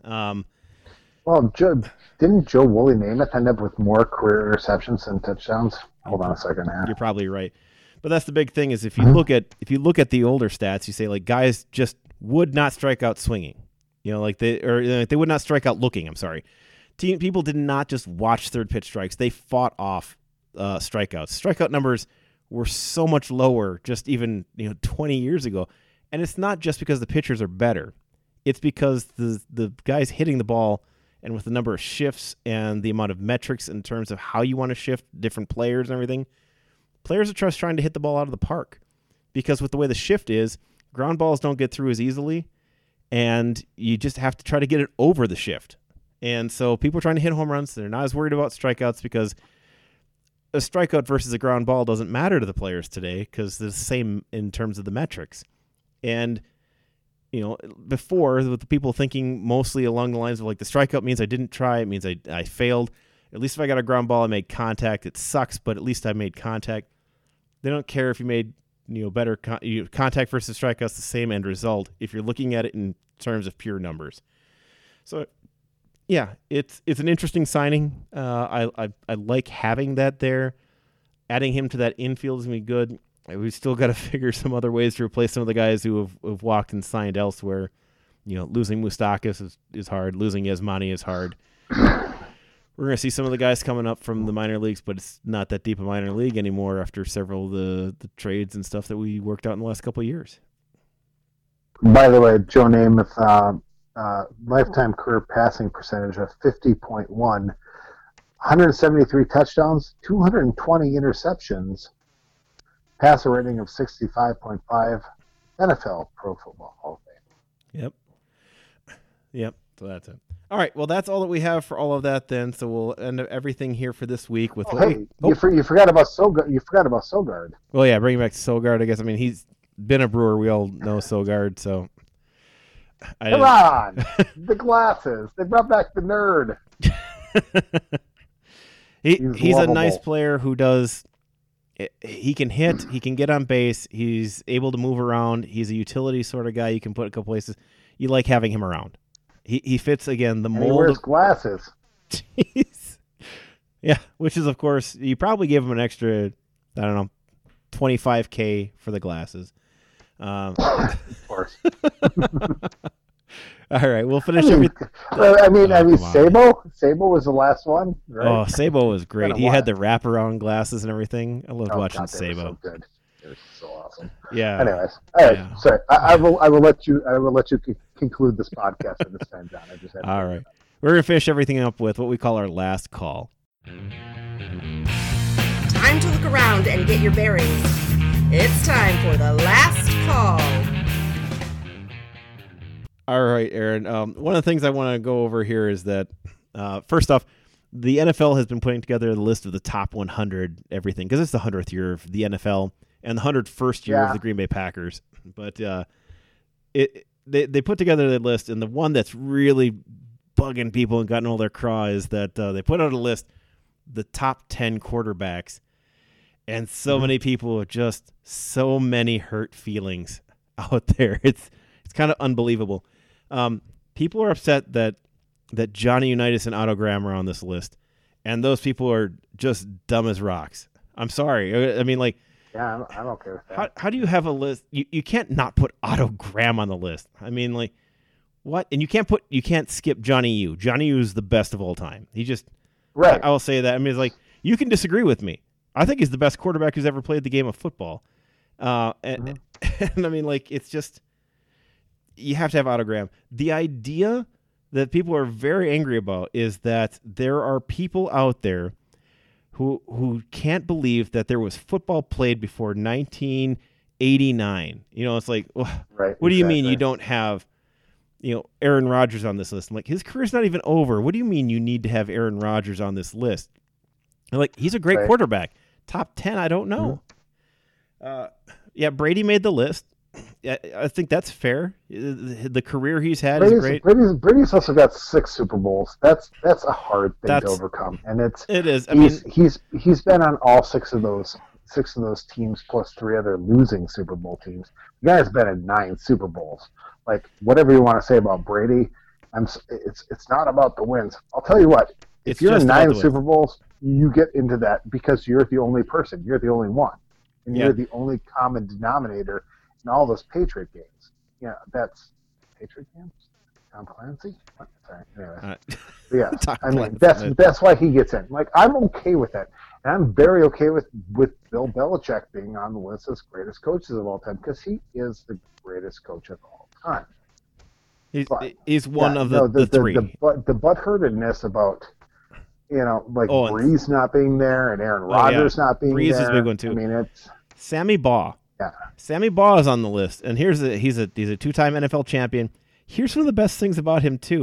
Well, didn't Joe Woolley Namath end up with more career interceptions than touchdowns? Hold on a second here. You're probably right. But that's the big thing is if you look at the older stats, you say like guys just would not strike out swinging. They would not strike out looking, I'm sorry. People did not just watch third pitch strikes. They fought off strikeouts. Strikeout numbers were so much lower just even 20 years ago. And it's not just because the pitchers are better. It's because the guys hitting the ball, and with the number of shifts and the amount of metrics in terms of how you want to shift different players and everything, players are just trying to hit the ball out of the park. Because with the way the shift is, ground balls don't get through as easily, and you just have to try to get it over the shift. And so people are trying to hit home runs. They're not as worried about strikeouts because a strikeout versus a ground ball doesn't matter to the players today because they're the same in terms of the metrics. And, before, with the people thinking mostly along the lines of like the strikeout means I didn't try, it means I failed. At least if I got a ground ball, I made contact. It sucks, but at least I made contact. They don't care if you made better contact versus strikeouts, the same end result if you're looking at it in terms of pure numbers. So, yeah, it's an interesting signing. I like having that there. Adding him to that infield is going to be good. We've still got to figure some other ways to replace some of the guys who have walked and signed elsewhere. Losing Moustakas is hard. Losing Yasmani is hard. We're going to see some of the guys coming up from the minor leagues, but it's not that deep a minor league anymore after several of the trades and stuff that we worked out in the last couple of years. By the way, Joe Namath, lifetime career passing percentage of 50.1, 173 touchdowns, 220 interceptions, passer rating of 65.5, NFL Pro Football Hall of Fame. Yep. So that's it. All right. Well, that's all that we have for all of that then. So we'll end everything here for this week with. You forgot about Sogard. You forgot about Sogard. Well, yeah, bring back Sogard. I guess. I mean, he's been a Brewer. We all know Sogard. So. Come on, the glasses. They brought back the nerd. He's a nice player who does. He can hit. He can get on base. He's able to move around. He's a utility sort of guy. You can put a couple places. You like having him around. He fits again the mold. And he wears glasses. Jeez. Yeah, which is of course you probably give him an extra, I don't know, $25,000 for the glasses. Of course. All right, we'll finish everything. Sabo was the last one, right? Oh, Sabo was great. He had the wraparound glasses and everything. I loved watching Sabo. So good. It was so awesome. Yeah. Anyways, all right. Yeah. Sorry, I will let you conclude this podcast at this time, John. All right, we're gonna finish everything up with what we call our last call. Time to look around and get your bearings. It's time for the last call. All right, Aaron. One of the things I want to go over here is that, first off, the NFL has been putting together the list of the top 100 everything because it's the 100th year of the NFL and the 101st year of the Green Bay Packers. But they put together the list, and the one that's really bugging people and gotten all their craw is that they put out a list, the top 10 quarterbacks. And so many people have just so many hurt feelings out there. It's kind of unbelievable. People are upset that Johnny Unitas and Otto Graham are on this list, and those people are just dumb as rocks. I'm sorry. I mean, like, yeah, I'm okay with that. How do you have a list? You can't not put Otto Graham on the list. I mean, like, what? And you can't skip Johnny U. Johnny U is the best of all time. He just right. I will say that. I mean, it's like, you can disagree with me. I think he's the best quarterback who's ever played the game of football. And I mean, like, it's just, you have to have Otto Graham. The idea that people are very angry about is that there are people out there who can't believe that there was football played before 1989. You know, it's like, well, right, what do you mean you don't have, Aaron Rodgers on this list? I'm like, his career's not even over. What do you mean you need to have Aaron Rodgers on this list? I'm like, he's a great quarterback. Top 10, I don't know. Yeah, Brady made the list. I think that's fair. The career he's had is great. Brady's also got 6 Super Bowls. That's a hard thing to overcome, and it is. He's been on all 6 of those teams plus 3 other losing Super Bowl teams. The guy's been in 9 Super Bowls. Like, whatever you want to say about Brady, it's not about the wins. I'll tell you what. If you're in 9 Super Bowls, you get into that because you're the only person. You're the only one, and you're the only common denominator in all those Patriot games. Yeah, that's Patriot games. Tom Clancy. Sorry. Anyway. Yeah, I mean that's why he gets in. Like, I'm okay with that, and I'm very okay with Bill Belichick being on the list as greatest coaches of all time because he is the greatest coach of all time. He's one of the 3. The butthurtedness about Breeze not being there and Aaron Rodgers not being Breeze there. Breeze is a big one too. I mean, it's Sammy Baugh. Yeah. Sammy Baugh is on the list, and he's a 2-time NFL champion. Here's one of the best things about him too.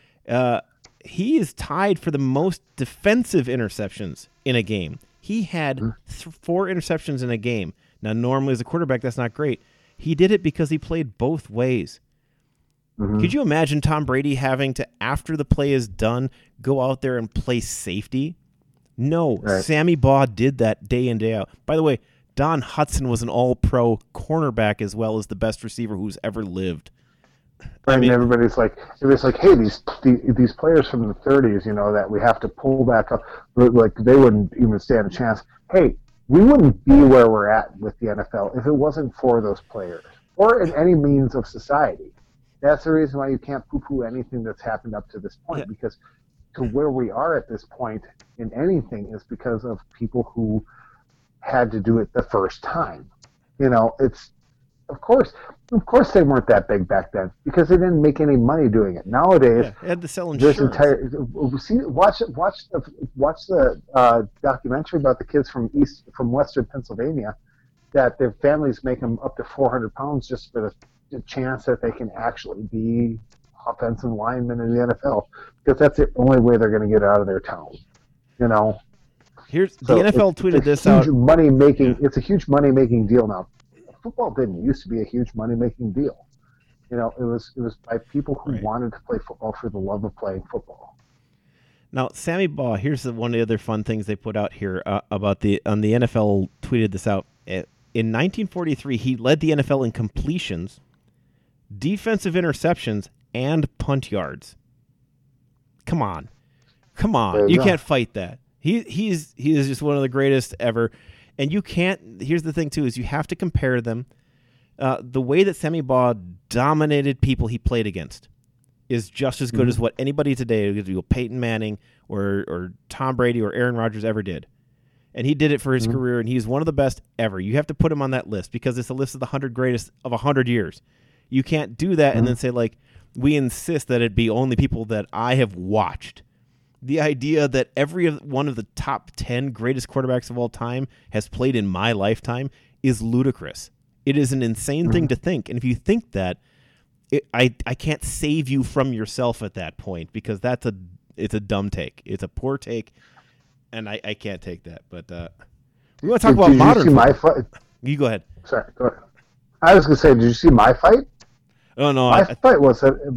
He is tied for the most defensive interceptions in a game. He had 4 interceptions in a game. Now, normally as a quarterback, that's not great. He did it because he played both ways. Mm-hmm. Could you imagine Tom Brady having to, after the play is done, go out there and play safety? No, right. Sammy Baugh did that day in, day out. By the way, Don Hutson was an all-pro cornerback as well as the best receiver who's ever lived. I mean, everybody's like, hey, these players from the 30s, that we have to pull back up, like they wouldn't even stand a chance. Hey, we wouldn't be where we're at with the NFL if it wasn't for those players or in any means of society. That's the reason why you can't poo-poo anything that's happened up to this point, because to where we are at this point in anything is because of people who had to do it the first time. It's of course they weren't that big back then because they didn't make any money doing it. Nowadays, they had to sell insurance. Watch the documentary about the kids from Western Pennsylvania that their families make them up to 400 pounds just for the chance that they can actually be offensive linemen in the NFL, because that's the only way they're going to get out of their town. Here's the NFL tweeted this out. It's a huge money making deal now. Football didn't used to be a huge money making deal. It was by people who wanted to play football for the love of playing football. Now, Sammy Baugh, here's one of the other fun things they put out here about the NFL tweeted this out. In 1943, he led the NFL in completions, defensive interceptions, and punt yards. Come on. You can't fight that. He is just one of the greatest ever. And you can't, here's the thing too, is you have to compare them. The way that Sammy Baugh dominated people he played against is just as good as what anybody today, Peyton Manning or Tom Brady or Aaron Rodgers ever did. And he did it for his career, and he's one of the best ever. You have to put him on that list because it's a list of the 100 greatest of 100 years. You can't do that and then say, like, we insist that it be only people that I have watched. The idea that every one of the top 10 greatest quarterbacks of all time has played in my lifetime is ludicrous. It is an insane thing to think. And if you think that, I can't save you from yourself at that point, because it's a dumb take. It's a poor take, and I can't take that. But we want to talk about modern. Did you see my fight? You go ahead. Sorry, go ahead. I was going to say, did you see my fight? Oh no, my fight was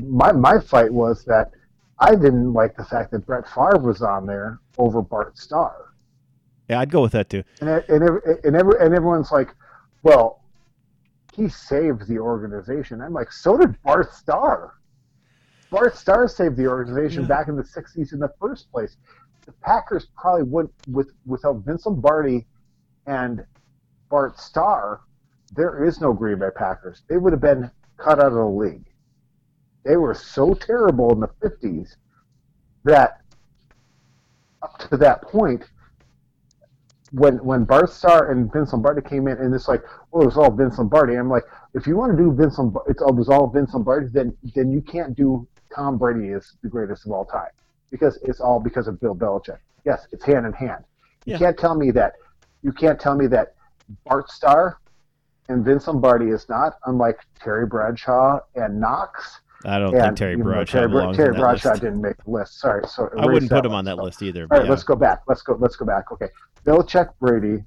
that I didn't like the fact that Brett Favre was on there over Bart Starr. Yeah, I'd go with that too. And everyone's like, well, he saved the organization. I'm like, so did Bart Starr. Bart Starr saved the organization back in the 60s in the first place. The Packers probably would, without Vince Lombardi and Bart Starr, there is no Green Bay Packers. They would have been cut out of the league. They were so terrible in the 50s that up to that point, when Bart Starr and Vince Lombardi came in, and it's like, well, it was all Vince Lombardi. I'm like, if you want to do Vince Lombardi, it was all Vince Lombardi, then you can't do Tom Brady is the greatest of all time, because it's all because of Bill Belichick. Yes, it's hand in hand. You can't tell me that Bart Starr and Vince Lombardi is not, unlike Terry Bradshaw and Knox. I don't think Terry Bradshaw belongs Terry on that Bradshaw list. didn't make the list. Sorry, so I wouldn't put him on that list either. All right, let's go back. Let's go back. Okay, Belichick, Brady,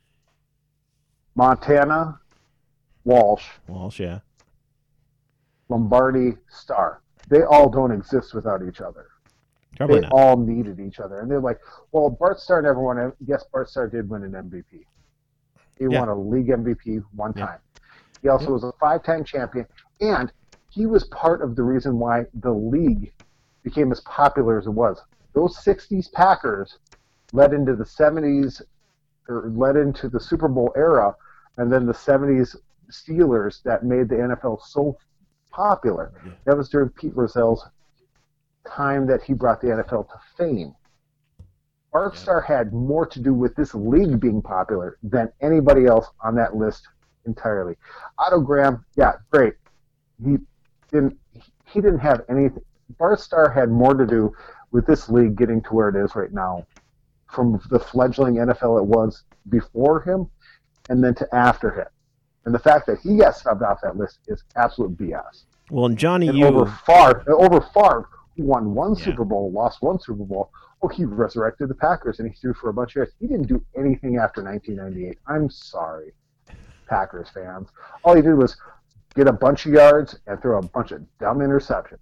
Montana, Walsh, yeah. Lombardi, Starr. They all don't exist without each other. Probably they not. all needed each other. And they're like, well, Bart Starr never won. Yes, Bart Starr did win an MVP. He won a league MVP one time. He also was a 5-time champion. And he was part of the reason why the league became as popular as it was. Those 60s Packers led into the 70s, or led into the Super Bowl era, and then the 70s Steelers that made the NFL so popular. Yeah. That was during Pete Rozell's time that he brought the NFL to fame. Bart Starr had more to do with this league being popular than anybody else on that list entirely. Otto Graham, great. He didn't have anything. Bart Starr had more to do with this league getting to where it is right now, from the fledgling NFL it was before him and then to after him. And the fact that he got snubbed off that list is absolute BS. Well, and Johnny, over Favre, who won one Super Bowl, lost one Super Bowl. Oh, he resurrected the Packers and he threw for a bunch of years. He didn't do anything after 1998. I'm sorry, Packers fans. All he did was get a bunch of yards and throw a bunch of dumb interceptions.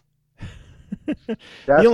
That's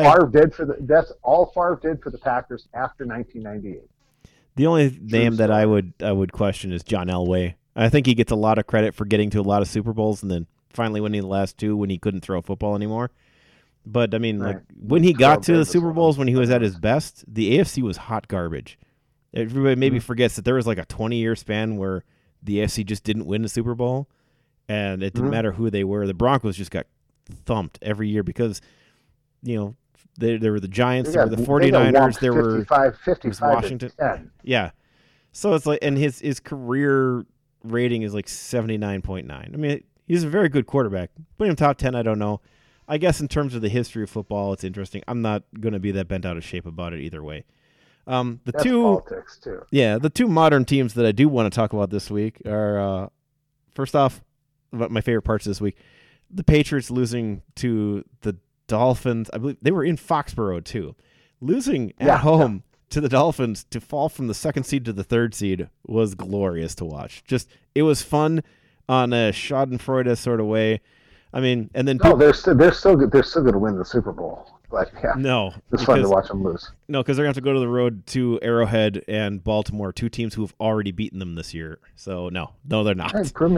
all Favre did for the Packers after 1998. The only name that I would question is John Elway. I think he gets a lot of credit for getting to a lot of Super Bowls and then finally winning the last two when he couldn't throw a football anymore. But I mean, like when he got to the Super Bowls, when he was at his best, the AFC was hot garbage. Everybody maybe forgets that there was like a 20-year span where the AFC just didn't win the Super Bowl, and it didn't matter who they were. The Broncos just got thumped every year because, there were the Giants, there were the 49ers, there were 55 Washington. 10. Yeah. So it's like, and his career rating is like 79.9. I mean, he's a very good quarterback. Putting him top 10, I don't know. I guess in terms of the history of football, it's interesting. I'm not going to be that bent out of shape about it either way. That's politics too. Yeah, the two modern teams that I do want to talk about this week are, first off, my favorite parts this week, the Patriots losing to the Dolphins. I believe they were in Foxborough too. Losing at home to the Dolphins to fall from the 2nd seed to the 3rd seed was glorious to watch. Just, it was fun on a Schadenfreude sort of way. I mean, and then they're still good. They're still going to win the Super Bowl. But it's fun to watch them lose. No, because they're going to have to go to the road to Arrowhead and Baltimore, two teams who have already beaten them this year. So no, they're not. Hey, prove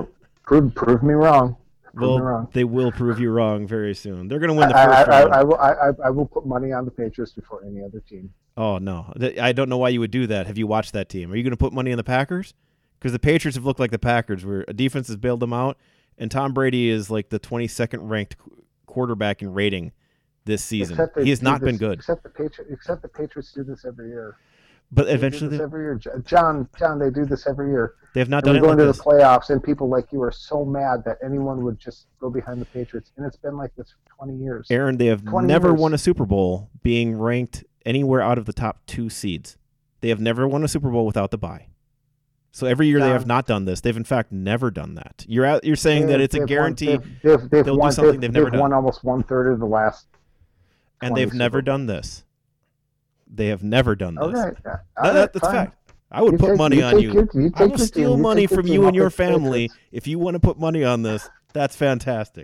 me wrong. They will prove you wrong very soon. They're going to win the first round. I will put money on the Patriots before any other team. Oh no, I don't know why you would do that. Have you watched that team? Are you going to put money on the Packers? Because the Patriots have looked like the Packers, where a defense has bailed them out. And Tom Brady is like the 22nd ranked quarterback in rating this season. He has not been good. Except the Patriots do this every year. But eventually, every year, John, they do this every year. They have not done it like this. Going to the playoffs, and people like you are so mad that anyone would just go behind the Patriots, and it's been like this for 20 years. Aaron, they have never won a Super Bowl being ranked anywhere out of the top 2 seeds. They have never won a Super Bowl without the bye. So every year they have not done this. They've in fact never done that. You're saying that it's a guarantee. They've do something they've never done. They've won almost 1/3 of the last. And they've never done this. They have never done this. Okay. That's a fact. I would put money on you. I will steal money from you and your family if you want to put money on this. That's fantastic.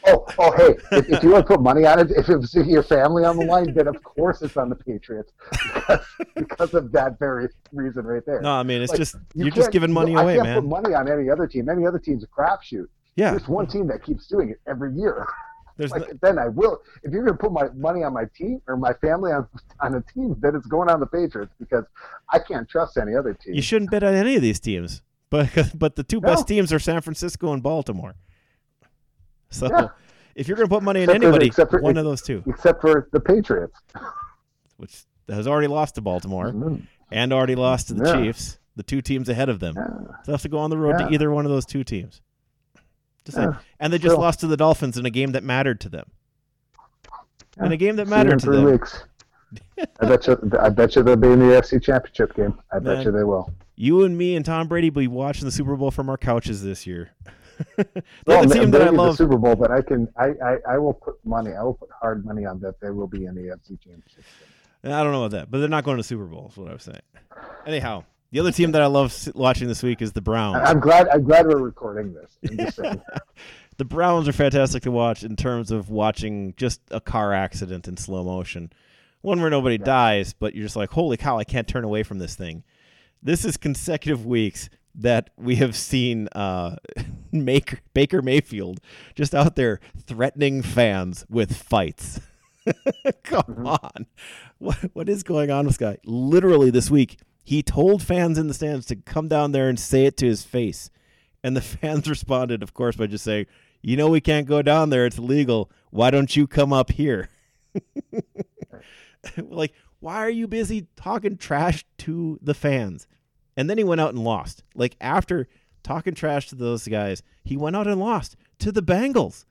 Hey, if you want to put money on it, if it was your family on the line, then of course it's on the Patriots because of that very reason right there. No, I mean, it's just you're just giving money away, man. I can't put money on any other team. Any other team's a crapshoot. Yeah. There's one team that keeps doing it every year. There's then I will. If you're going to put my money on my team or my family on a team, then it's going on the Patriots because I can't trust any other team. You shouldn't bet on any of these teams, but the two best teams are San Francisco and Baltimore. So if you're going to put money in anybody, one of those two. Except for the Patriots. Which has already lost to Baltimore and already lost to the Chiefs, the two teams ahead of them. So they have to go on the road to either one of those two teams. Just saying. And they just lost to the Dolphins in a game that mattered to them. In a game that mattered to them. Weeks. I bet you they'll be in the AFC Championship game. I bet you they will. You and me and Tom Brady will be watching the Super Bowl from our couches this year. The team that I love. The Super Bowl, but I will put money. I will put hard money on that they will be in the AFC Championship. I don't know about that, but they're not going to Super Bowl. Is what I was saying. Anyhow, the other team that I love watching this week is the Browns. I'm glad we're recording this. I'm just saying. The Browns are fantastic to watch in terms of watching just a car accident in slow motion, one where nobody dies, but you're just like, holy cow, I can't turn away from this thing. This is consecutive weeks that we have seen Baker Mayfield just out there threatening fans with fights. Come on. What is going on with this guy? Literally this week, he told fans in the stands to come down there and say it to his face. And the fans responded, of course, by just saying, we can't go down there. It's illegal. Why don't you come up here? Like, why are you busy talking trash to the fans? And then he went out and lost. Like, after talking trash to those guys, he went out and lost to the Bengals.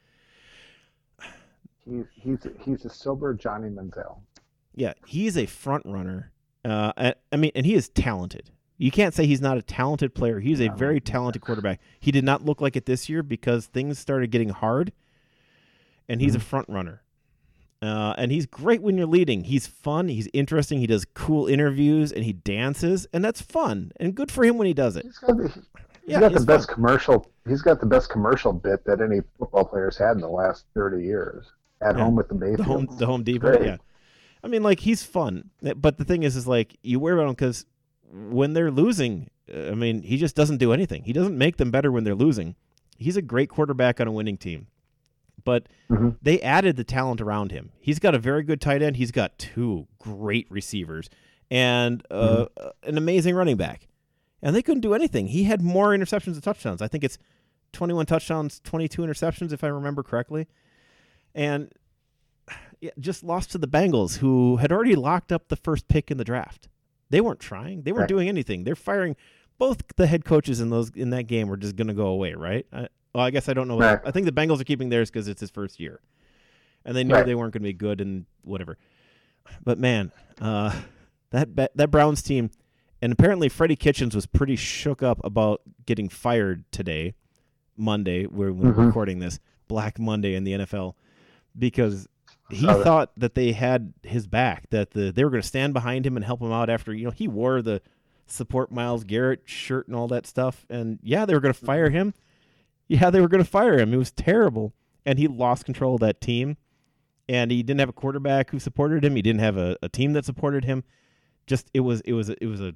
He's a sober Johnny Manziel. Yeah, he's a front runner. And he is talented. You can't say he's not a talented player. He's a very talented quarterback. He did not look like it this year because things started getting hard, and he's a front runner. And he's great when you're leading. He's fun. He's interesting. He does cool interviews, and he dances, and that's fun and good for him when he does it. He's got the best commercial. He's got the best commercial bit that any football player's had in the last 30 years. At home with the Mayfield. The Home Depot. Yeah. I mean, like, he's fun, but the thing is like you worry about him because when they're losing, he just doesn't do anything. He doesn't make them better when they're losing. He's a great quarterback on a winning team. But they added the talent around him. He's got a very good tight end. He's got two great receivers and an amazing running back. And they couldn't do anything. He had more interceptions than touchdowns. I think it's 21 touchdowns, 22 interceptions, if I remember correctly. And just lost to the Bengals, who had already locked up the first pick in the draft. They weren't trying. They weren't doing anything. They're firing. Both the head coaches in that game were just going to go away, right? I guess I don't know. I think the Bengals are keeping theirs because it's his first year. And they knew they weren't going to be good and whatever. But, man, that Browns team, and apparently Freddie Kitchens was pretty shook up about getting fired today, Monday, when we're recording this, Black Monday in the NFL, because he thought that they had his back, that they were going to stand behind him and help him out after, he wore the support Myles Garrett shirt and all that stuff. And, they were going to fire him. Yeah, they were going to fire him. It was terrible. And he lost control of that team. And he didn't have a quarterback who supported him. He didn't have a team that supported him. Just it was the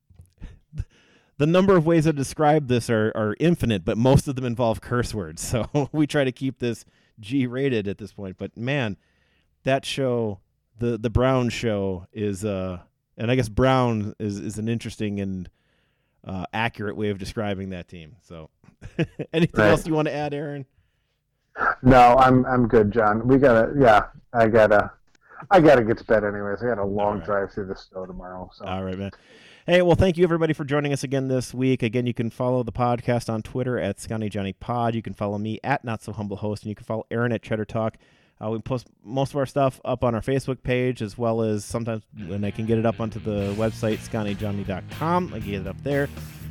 number of ways to describe this are infinite, but most of them involve curse words. So we try to keep this G-rated at this point. But, man, that show, the Brown show, is and I guess Brown is an interesting and accurate way of describing that team. So anything else you want to add, Aaron? No, I'm good, John. I gotta get to bed anyways. I got a long drive through the snow tomorrow. So. All right, man. Hey, well, thank you, everybody, for joining us again this week. Again, you can follow the podcast on Twitter at SconnyJohnnyPod. You can follow me at NotSoHumbleHost, and you can follow Aaron at Cheddar Talk. We post most of our stuff up on our Facebook page, as well as sometimes when I can get it up onto the website, SconnyJohnny.com. I get it up there.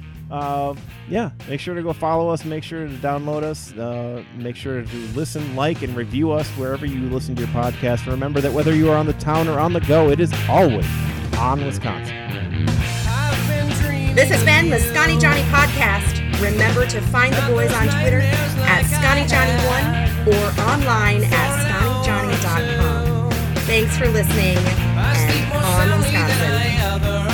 Make sure to go follow us. Make sure to download us. Make sure to listen, like, and review us wherever you listen to your podcast. Remember that whether you are on the town or on the go, it is always on Wisconsin. This has been the Scotty Johnny Podcast. Remember to find the boys on Twitter at ScottyJohnny1 or online at SconnieJohnny.com. Thanks for listening, and on Wisconsin.